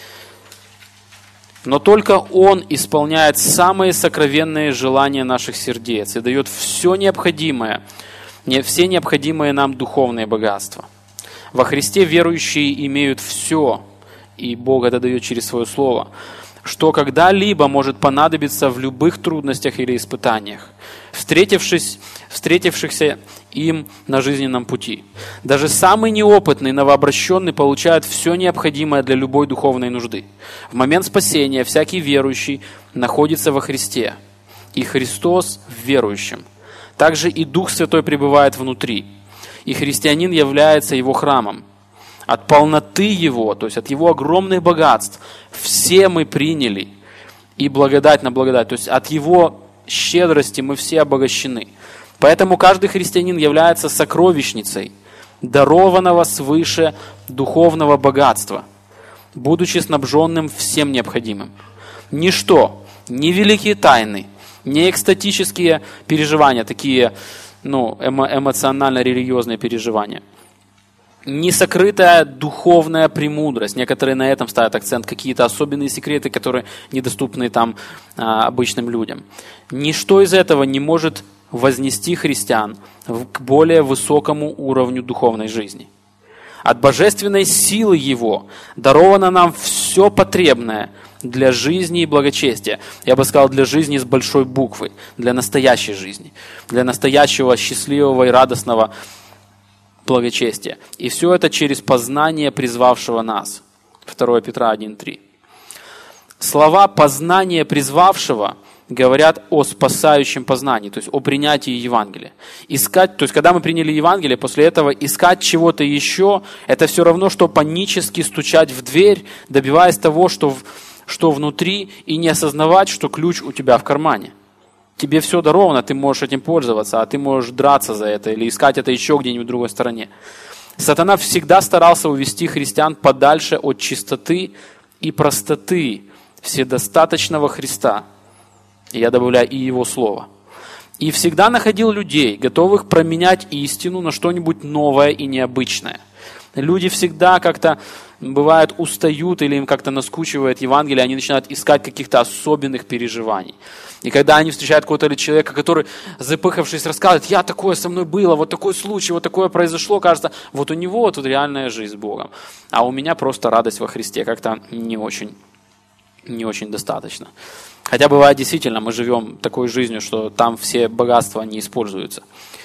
Но только Он исполняет самые сокровенные желания наших сердец и дает все необходимое нам духовные богатства. Во Христе верующие имеют все, и Бог это дает через Свое Слово, что когда-либо может понадобиться в любых трудностях или испытаниях, встретившихся им на жизненном пути. Даже самый неопытный, новообращенный получает все необходимое для любой духовной нужды. В момент спасения всякий верующий находится во Христе, и Христос в верующем. Также и Дух Святой пребывает внутри, и христианин является его храмом. От полноты Его, то есть от Его огромных богатств, все мы приняли, и благодать на благодать, то есть от Его щедрости мы все обогащены. Поэтому каждый христианин является сокровищницей дарованного свыше духовного богатства, будучи снабженным всем необходимым. Ничто, ни великие тайны, ни экстатические переживания, такие эмоционально-религиозные переживания, несокрытая духовная премудрость. Некоторые на этом ставят акцент, какие-то особенные секреты, которые недоступны там обычным людям. Ничто из этого не может вознести христиан к более высокому уровню духовной жизни. От божественной силы Его даровано нам все потребное для жизни и благочестия. Я бы сказал, для жизни с большой буквы, для настоящей жизни, для настоящего счастливого и радостного благочестия. И все это через познание призвавшего нас. 2 Петра 1:3. Слова «познание призвавшего» говорят о спасающем познании, то есть о принятии Евангелия. Искать, то есть когда мы приняли Евангелие, после этого искать чего-то еще, это все равно, что панически стучать в дверь, добиваясь того, что внутри, и не осознавать, что ключ у тебя в кармане. Тебе все даровано, ты можешь этим пользоваться, а ты можешь драться за это или искать это еще где-нибудь в другой стороне. Сатана всегда старался увести христиан подальше от чистоты и простоты вседостаточного Христа. И я добавляю и Его Слово. И всегда находил людей, готовых променять истину на что-нибудь новое и необычное. Люди всегда как-то, бывает, устают или им как-то наскучивает Евангелие, они начинают искать каких-то особенных переживаний. И когда они встречают какого-то человека, который, запыхавшись, рассказывает, я такое со мной было, вот такой случай, вот такое произошло, кажется, вот у него тут реальная жизнь с Богом. А у меня просто радость во Христе как-то не очень достаточно. Хотя бывает действительно, мы живем такой жизнью, что там все богатства не используются.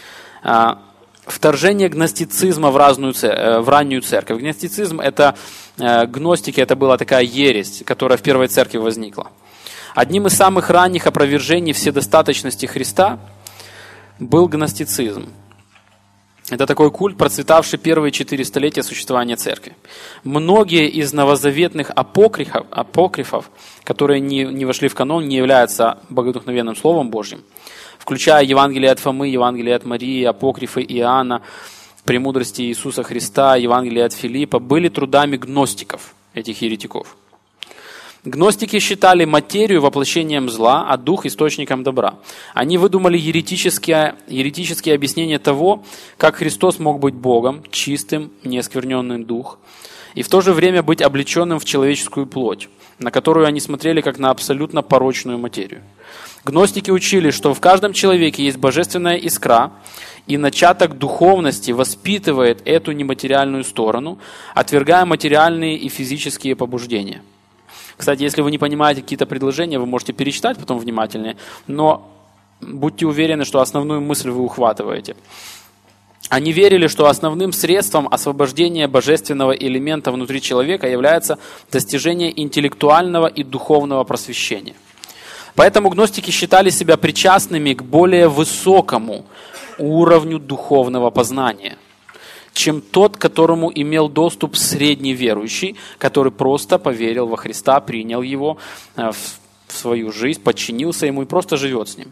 Вторжение гностицизма в раннюю церковь. Гностицизм, гностики, это была такая ересь, которая в первой церкви возникла. Одним из самых ранних опровержений вседостаточности Христа был гностицизм. Это такой культ, процветавший первые 4 столетия существования церкви. Многие из новозаветных апокрифов, которые не вошли в канон, не являются богодухновенным Словом Божьим, включая Евангелие от Фомы, Евангелие от Марии, апокрифы Иоанна, премудрости Иисуса Христа, Евангелие от Филиппа, были трудами гностиков, этих еретиков. Гностики считали материю воплощением зла, а дух источником добра. Они выдумали еретические объяснения того, как Христос мог быть Богом, чистым, неоскверненным дух, и в то же время быть облеченным в человеческую плоть, на которую они смотрели как на абсолютно порочную материю. Гностики учили, что в каждом человеке есть божественная искра, и начаток духовности воспитывает эту нематериальную сторону, отвергая материальные и физические побуждения. Кстати, если вы не понимаете какие-то предложения, вы можете перечитать потом внимательнее, но будьте уверены, что основную мысль вы ухватываете. Они верили, что основным средством освобождения божественного элемента внутри человека является достижение интеллектуального и духовного просвещения. Поэтому гностики считали себя причастными к более высокому уровню духовного познания, чем тот, к которому имел доступ средний верующий, который просто поверил во Христа, принял Его в свою жизнь, подчинился Ему и просто живет с Ним.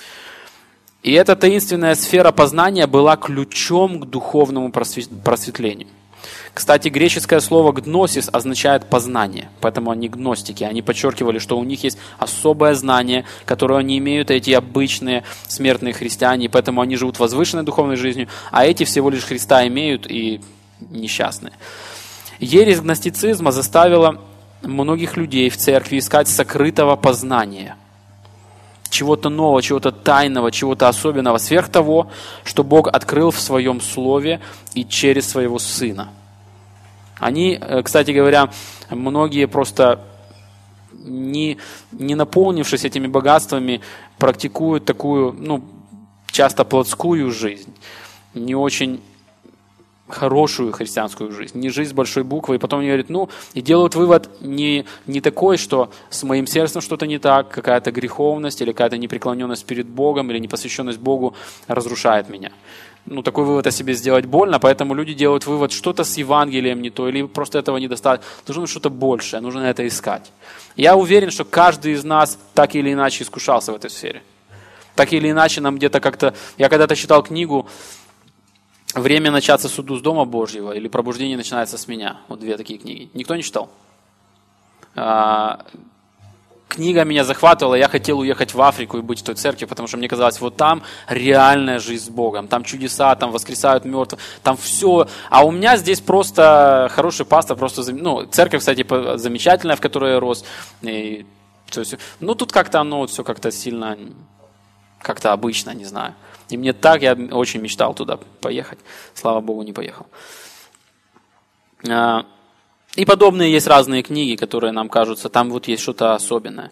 И эта таинственная сфера познания была ключом к духовному просветлению. Кстати, греческое слово «гносис» означает «познание», поэтому они гностики. Они подчеркивали, что у них есть особое знание, которое не имеют эти обычные смертные христиане, и поэтому они живут возвышенной духовной жизнью, а эти всего лишь Христа имеют и несчастные. Ересь гностицизма заставила многих людей в церкви искать сокрытого познания, чего-то нового, чего-то тайного, чего-то особенного, сверх того, что Бог открыл в Своем Слове и через Своего Сына. Они, кстати говоря, многие просто, не наполнившись этими богатствами, практикуют такую, часто плотскую жизнь, не очень хорошую христианскую жизнь, не жизнь с большой буквы, и потом они говорят, и делают вывод не такой, что с моим сердцем что-то не так, какая-то греховность или какая-то непреклоненность перед Богом или непосвященность Богу разрушает меня. Такой вывод о себе сделать больно, поэтому люди делают вывод, что-то с Евангелием не то, или просто этого недостаточно, нужно что-то большее, нужно это искать. Я уверен, что каждый из нас так или иначе искушался в этой сфере. Так или иначе нам где-то как-то... Я когда-то читал книгу «Время начаться суду с Дома Божьего» или «Пробуждение начинается с меня». Вот 2 такие книги. Никто не читал? книга меня захватывала, я хотел уехать в Африку и быть в той церкви, потому что мне казалось, вот там реальная жизнь с Богом, там чудеса, там воскресают мертвых, там все. А у меня здесь просто хороший пастор, просто, церковь, кстати, замечательная, в которой я рос. И все. Ну, тут как-то оно все как-то сильно, как-то обычно, не знаю. И мне так, я очень мечтал туда поехать. Слава Богу, не поехал. И подобные есть разные книги, которые нам кажутся, там вот есть что-то особенное.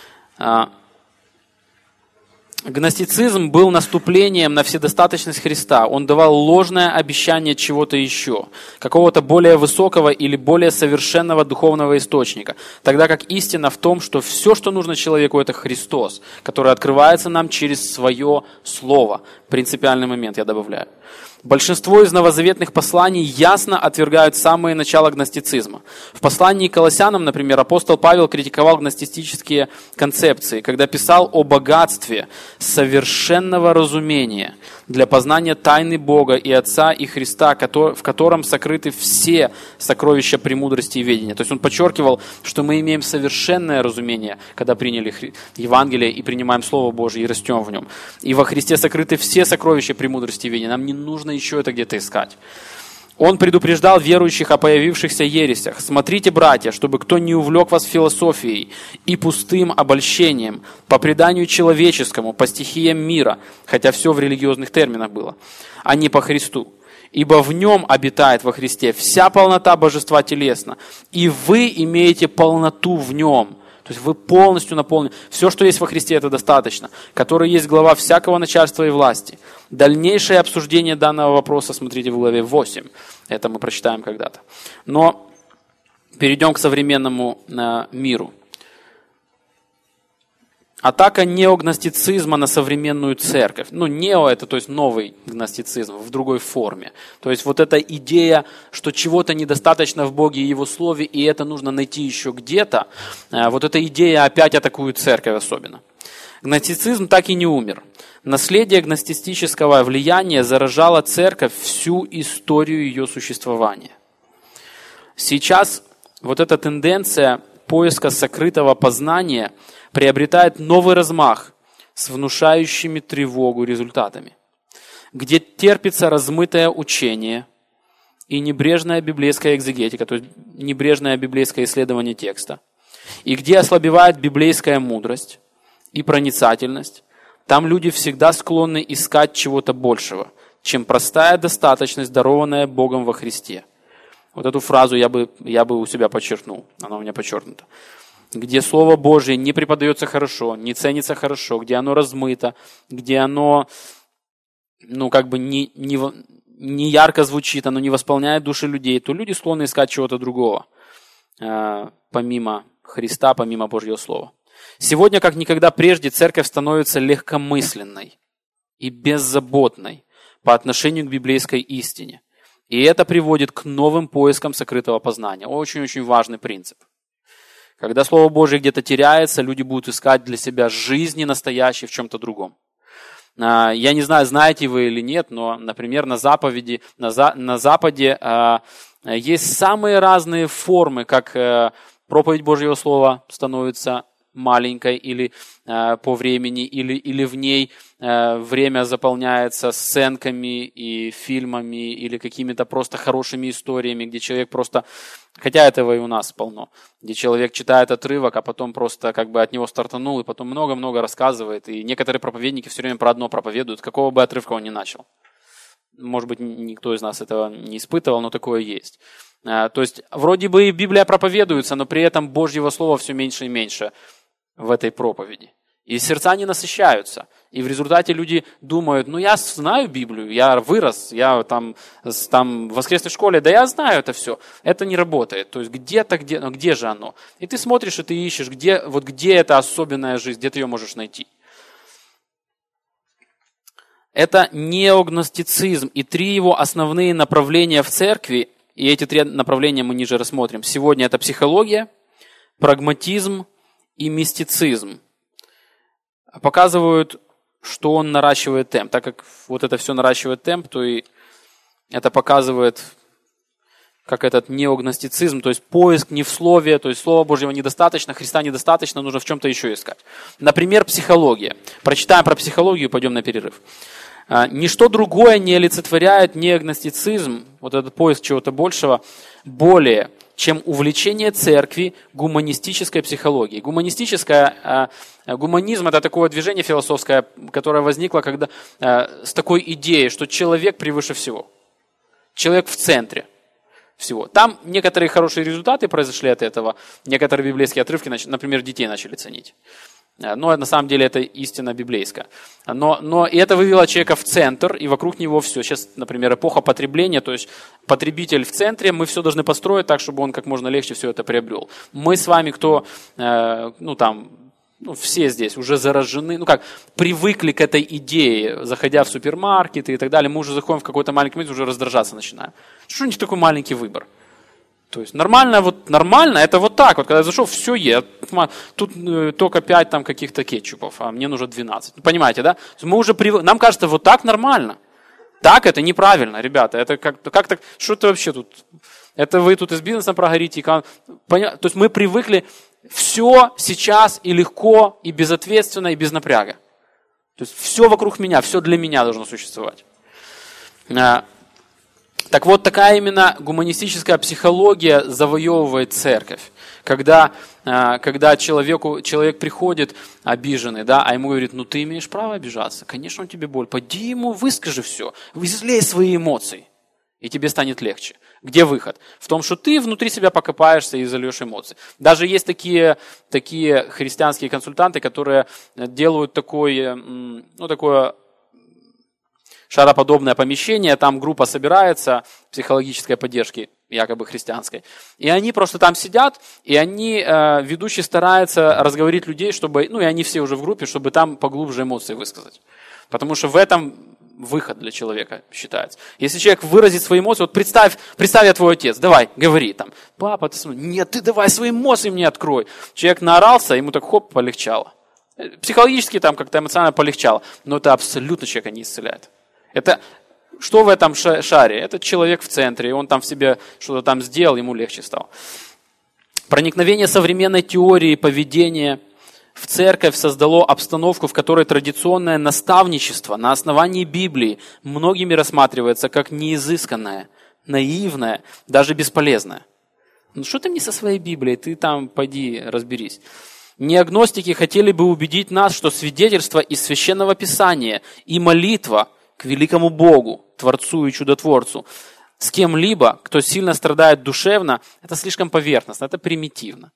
Гностицизм был наступлением на вседостаточность Христа. Он давал ложное обещание чего-то еще, какого-то более высокого или более совершенного духовного источника. Тогда как истина в том, что все, что нужно человеку, это Христос, который открывается нам через свое Слово. Принципиальный момент я добавляю. Большинство из новозаветных посланий ясно отвергают самые начала гностицизма. В послании к Колоссянам, например, апостол Павел критиковал гностические концепции, когда писал о богатстве совершенного разумения для познания тайны Бога и Отца и Христа, в котором сокрыты все сокровища премудрости и ведения. То есть он подчеркивал, что мы имеем совершенное разумение, когда приняли Евангелие и принимаем Слово Божие и растем в нем. И во Христе сокрыты все сокровища премудрости и ведения. Нам не нужно еще это где-то искать. Он предупреждал верующих о появившихся ересях. «Смотрите, братья, чтобы кто не увлек вас философией и пустым обольщением, по преданию человеческому, по стихиям мира», хотя все в религиозных терминах было, а не по Христу. «Ибо в нем обитает во Христе вся полнота божества телесно, и вы имеете полноту в нем». То есть вы полностью наполнены. Все, что есть во Христе, это достаточно. Который есть глава всякого начальства и власти. Дальнейшее обсуждение данного вопроса смотрите в главе 8. Это мы прочитаем когда-то. Но перейдем к современному миру. Атака неогностицизма на современную церковь. Нео это, то есть новый гностицизм в другой форме. То есть вот эта идея, что чего-то недостаточно в Боге и Его Слове, и это нужно найти еще где-то. Вот эта идея опять атакует церковь особенно. Гностицизм так и не умер. Наследие гностического влияния заражало церковь всю историю ее существования. Сейчас вот эта тенденция поиска сокрытого познания приобретает новый размах с внушающими тревогу результатами, где терпится размытое учение и небрежная библейская экзегетика, то есть небрежное библейское исследование текста, и где ослабевает библейская мудрость и проницательность, там люди всегда склонны искать чего-то большего, чем простая достаточность, дарованная Богом во Христе. Вот эту фразу я бы у себя подчеркнул, она у меня подчеркнута. Где Слово Божие не преподается хорошо, не ценится хорошо, где оно размыто, где оно, не ярко звучит, оно не восполняет души людей, то люди склонны искать чего-то другого, помимо Христа, помимо Божьего Слова. Сегодня, как никогда прежде, церковь становится легкомысленной и беззаботной по отношению к библейской истине. И это приводит к новым поискам сокрытого познания. Очень-очень важный принцип. Когда Слово Божие где-то теряется, люди будут искать для себя жизни настоящей в чем-то другом. Я не знаю, знаете вы или нет, но, например, на Западе есть самые разные формы, как проповедь Божьего Слова становится маленькой или по времени, или в ней время заполняется сценками и фильмами, или какими-то просто хорошими историями, где человек просто, хотя этого и у нас полно, где человек читает отрывок, а потом просто от него стартанул, и потом много-много рассказывает, и некоторые проповедники все время про одно проповедуют, какого бы отрывка он ни начал. Может быть, никто из нас этого не испытывал, но такое есть. То есть, вроде бы и Библия проповедуется, но при этом Божьего Слова все меньше и меньше в этой проповеди. И сердца не насыщаются. И в результате люди думают, я знаю Библию, я вырос, я там в воскресной школе, да я знаю это все. Это не работает. То есть где же оно? И ты смотришь, и ты ищешь, где эта особенная жизнь, где ты ее можешь найти. Это неогностицизм. И 3 его основные направления в церкви, и эти 3 направления мы ниже рассмотрим. Сегодня это психология, прагматизм и мистицизм. Показывают, что он наращивает темп. Так как вот это все наращивает темп, то и это показывает, как этот неогностицизм, то есть поиск не в слове, то есть Слова Божьего недостаточно, Христа недостаточно, нужно в чем-то еще искать. Например, психология. Прочитаем про психологию и пойдем на перерыв. Ничто другое не олицетворяет неогностицизм, вот этот поиск чего-то большего, более, чем увлечение церкви гуманистической психологией. Гуманизм – это такое движение философское, которое возникло с такой идеей, что человек превыше всего. Человек в центре всего. Там некоторые хорошие результаты произошли от этого, некоторые библейские отрывки, например, детей начали ценить. Но на самом деле это истина библейская. Но и это вывело человека в центр, и вокруг него все. Сейчас, например, эпоха потребления, то есть потребитель в центре, мы все должны построить так, чтобы он как можно легче все это приобрел. Мы с вами, кто, все здесь уже заражены, привыкли к этой идее, заходя в супермаркеты и так далее, мы уже заходим в какой-то маленький магазин, уже раздражаться начинаем. Что у них такой маленький выбор? То есть нормально, это вот так, вот когда я зашел, все есть. Тут только 5 там каких-то кетчупов, а мне нужно 12. Понимаете, да? Мы уже нам кажется, вот так нормально. Так это неправильно, ребята. Это как так, что это вообще тут? Это вы тут из бизнеса прогорите. То есть мы привыкли все сейчас и легко, и безответственно, и без напряга. То есть все вокруг меня, все для меня должно существовать. Так вот, такая именно гуманистическая психология завоевывает церковь. Когда человек приходит обиженный, да, а ему говорит, ты имеешь право обижаться, конечно, он тебе боль, пойди ему, выскажи все, излей свои эмоции, и тебе станет легче. Где выход? В том, что ты внутри себя покопаешься и зальешь эмоции. Даже есть такие христианские консультанты, которые делают такое шароподобное помещение, там группа собирается психологической поддержки, якобы христианской. И они просто там сидят, и ведущий старается разговорить людей, чтобы, и они все уже в группе, чтобы там поглубже эмоции высказать. Потому что в этом выход для человека считается. Если человек выразит свои эмоции, вот представь, я твой отец, давай, говори там, папа, нет, ты давай свои эмоции мне открой. Человек наорался, ему так хоп, полегчало. Психологически там как-то эмоционально полегчало, но это абсолютно человека не исцеляет. Это что в этом шаре? Это человек в центре, и он там в себе что-то там сделал, ему легче стало. Проникновение современной теории поведения в церковь создало обстановку, в которой традиционное наставничество на основании Библии многими рассматривается как неизысканное, наивное, даже бесполезное. Что ты мне со своей Библией? Ты там пойди разберись. Неагностики хотели бы убедить нас, что свидетельство из Священного Писания и молитва к великому Богу, Творцу и Чудотворцу, с кем-либо, кто сильно страдает душевно, это слишком поверхностно, это примитивно.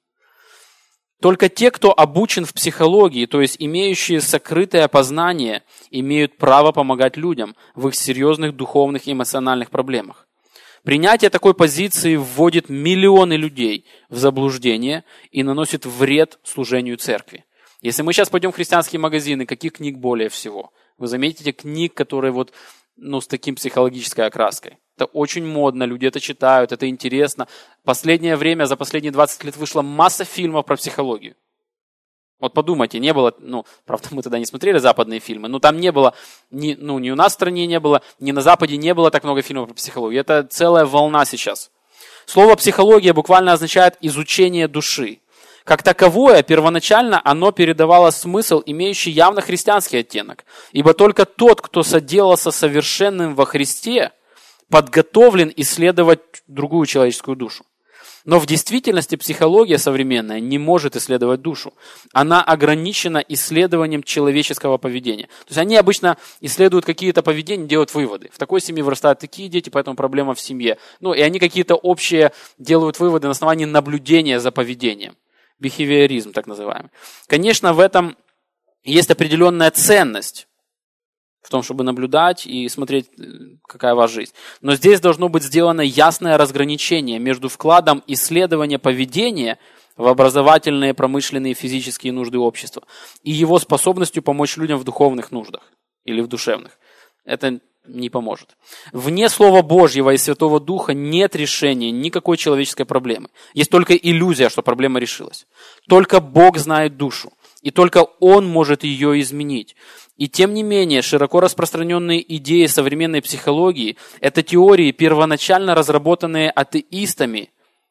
Только те, кто обучен в психологии, то есть имеющие сокрытое познание, имеют право помогать людям в их серьезных духовных и эмоциональных проблемах. Принятие такой позиции вводит миллионы людей в заблуждение и наносит вред служению церкви. Если мы сейчас пойдем в христианские магазины, каких книг более всего? Вы заметите книг, которые с таким психологической окраской. Это очень модно, люди это читают, это интересно. Последнее время, за последние 20 лет вышла масса фильмов про психологию. Вот подумайте, не было, правда, мы тогда не смотрели западные фильмы, но там не было, ни у нас в стране не было, ни на Западе не было так много фильмов про психологию. Это целая волна сейчас. Слово «психология» буквально означает «изучение души». Как таковое, первоначально оно передавало смысл, имеющий явно христианский оттенок. Ибо только тот, кто соделался совершенным во Христе, подготовлен исследовать другую человеческую душу. Но в действительности психология современная не может исследовать душу. Она ограничена исследованием человеческого поведения. То есть они обычно исследуют какие-то поведения, делают выводы. В такой семье вырастают такие дети, поэтому проблема в семье. И они какие-то общие делают выводы на основании наблюдения за поведением. Бихевиоризм, так называемый. Конечно, в этом есть определенная ценность, в том, чтобы наблюдать и смотреть, какая у вас жизнь. Но здесь должно быть сделано ясное разграничение между вкладом исследования поведения в образовательные, промышленные, физические нужды общества и его способностью помочь людям в духовных нуждах или в душевных. Это не поможет. Вне Слова Божьего и Святого Духа нет решения никакой человеческой проблемы. Есть только иллюзия, что проблема решилась. Только Бог знает душу. И только Он может ее изменить. И тем не менее, широко распространенные идеи современной психологии – это теории, первоначально разработанные атеистами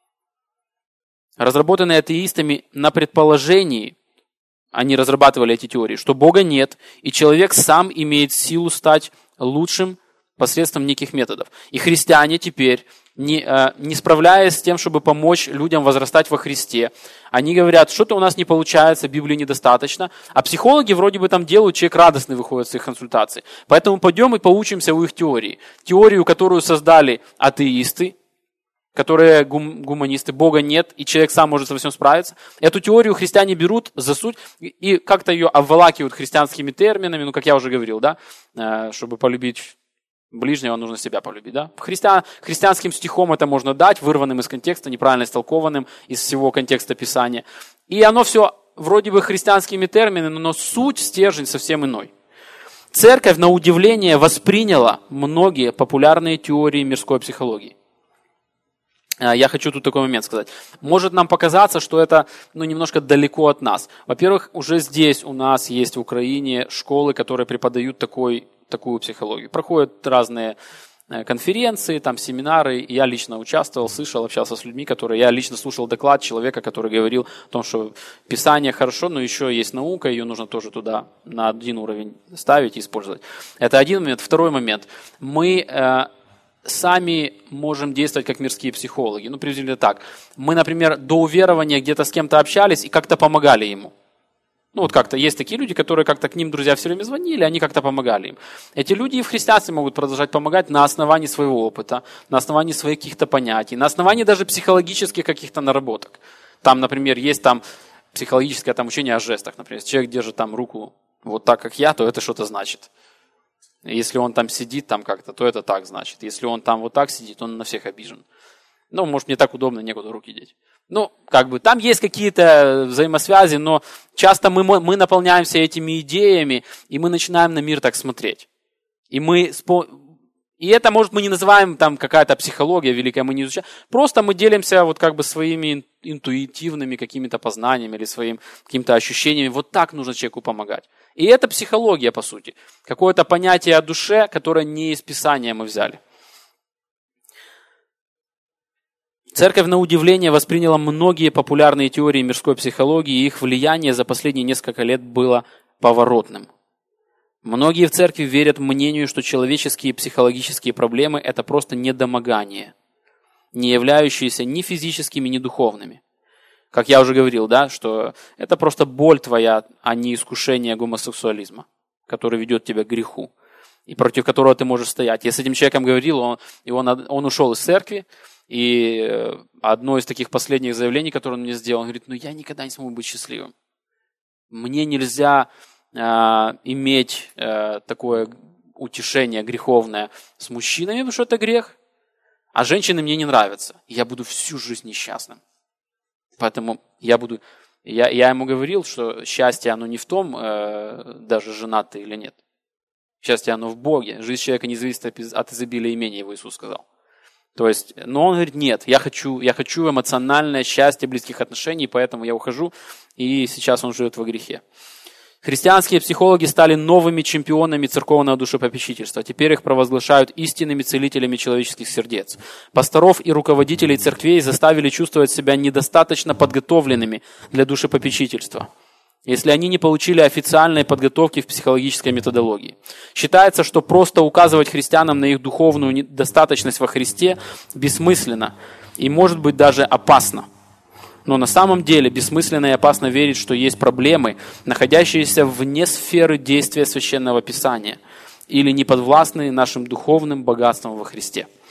на предположении, они разрабатывали эти теории, что Бога нет, и человек сам имеет силу стать лучшим посредством неких методов. И христиане теперь, не справляясь с тем, чтобы помочь людям возрастать во Христе, они говорят, что-то у нас не получается, Библии недостаточно, а психологи вроде бы там делают, человек радостный выходит с их консультаций. Поэтому пойдем и поучимся у их теории. Теорию, которую создали атеисты, которые гуманисты, Бога нет, и человек сам может со всем справиться. Эту теорию христиане берут за суть и как-то ее обволакивают христианскими терминами, как я уже говорил, да, чтобы полюбить ближнего, нужно себя полюбить, да. Христианским стихом это можно дать, вырванным из контекста, неправильно истолкованным из всего контекста Писания. И оно все вроде бы христианскими терминами, но суть, стержень совсем иной. Церковь, на удивление, восприняла многие популярные теории мирской психологии. Я хочу тут такой момент сказать. Может нам показаться, что это немножко далеко от нас. Во-первых, уже здесь у нас есть в Украине школы, которые преподают такую психологию. Проходят разные конференции, там семинары. И я лично участвовал, слышал, общался с людьми, я лично слушал доклад человека, который говорил о том, что Писание хорошо, но еще есть наука, ее нужно тоже туда на один уровень ставить и использовать. Это один момент. Второй момент. Мы сами можем действовать как мирские психологи. Приблизительно так. Мы, например, до уверования где-то с кем-то общались и как-то помогали ему. Как-то есть такие люди, которые как-то к ним друзья все время звонили, они как-то помогали им. Эти люди и в христианстве могут продолжать помогать на основании своего опыта, на основании своих каких-то понятий, на основании даже психологических каких-то наработок. Там, например, есть психологическое учение о жестах. Например, если человек держит руку вот так, как я, то это что-то значит. Если он там сидит как-то, то это так значит. Если он там вот так сидит, он на всех обижен. Может, мне так удобно, некуда руки деть. Там есть какие-то взаимосвязи, но часто мы наполняемся этими идеями, и мы начинаем на мир так смотреть. И это, может, мы не называем какая-то психология великая, мы не изучаем. Просто мы делимся своими интуитивными какими-то познаниями или своими какими-то ощущениями. Вот так нужно человеку помогать. И это психология, по сути. Какое-то понятие о душе, которое не из Писания мы взяли. Церковь, на удивление, восприняла многие популярные теории мирской психологии, и их влияние за последние несколько лет было поворотным. Многие в церкви верят мнению, что человеческие психологические проблемы – это просто недомогание, не являющиеся ни физическими, ни духовными. Как я уже говорил, да, что это просто боль твоя, а не искушение гомосексуализма, который ведет тебя к греху, и против которого ты можешь стоять. Я с этим человеком говорил, он ушел из церкви, и одно из таких последних заявлений, которое он мне сделал, он говорит, я никогда не смогу быть счастливым. Мне нельзя иметь такое утешение греховное с мужчинами, потому что это грех, а женщины мне не нравятся. И я буду всю жизнь несчастным. Поэтому я ему говорил, что счастье, оно не в том, даже женат ты или нет. Счастье, оно в Боге. Жизнь человека не зависит от изобилия имения, его Иисус сказал. То есть, но он говорит, нет, я хочу эмоциональное счастье, близких отношений, поэтому я ухожу, и сейчас он живет во грехе. Христианские психологи стали новыми чемпионами церковного душепопечительства. Теперь их провозглашают истинными целителями человеческих сердец. Пасторов и руководителей церквей заставили чувствовать себя недостаточно подготовленными для душепопечительства, если они не получили официальной подготовки в психологической методологии. Считается, что просто указывать христианам на их духовную недостаточность во Христе бессмысленно и, может быть, даже опасно. Но на самом деле бессмысленно и опасно верить, что есть проблемы, находящиеся вне сферы действия Священного Писания или не подвластные нашим духовным богатствам во Христе.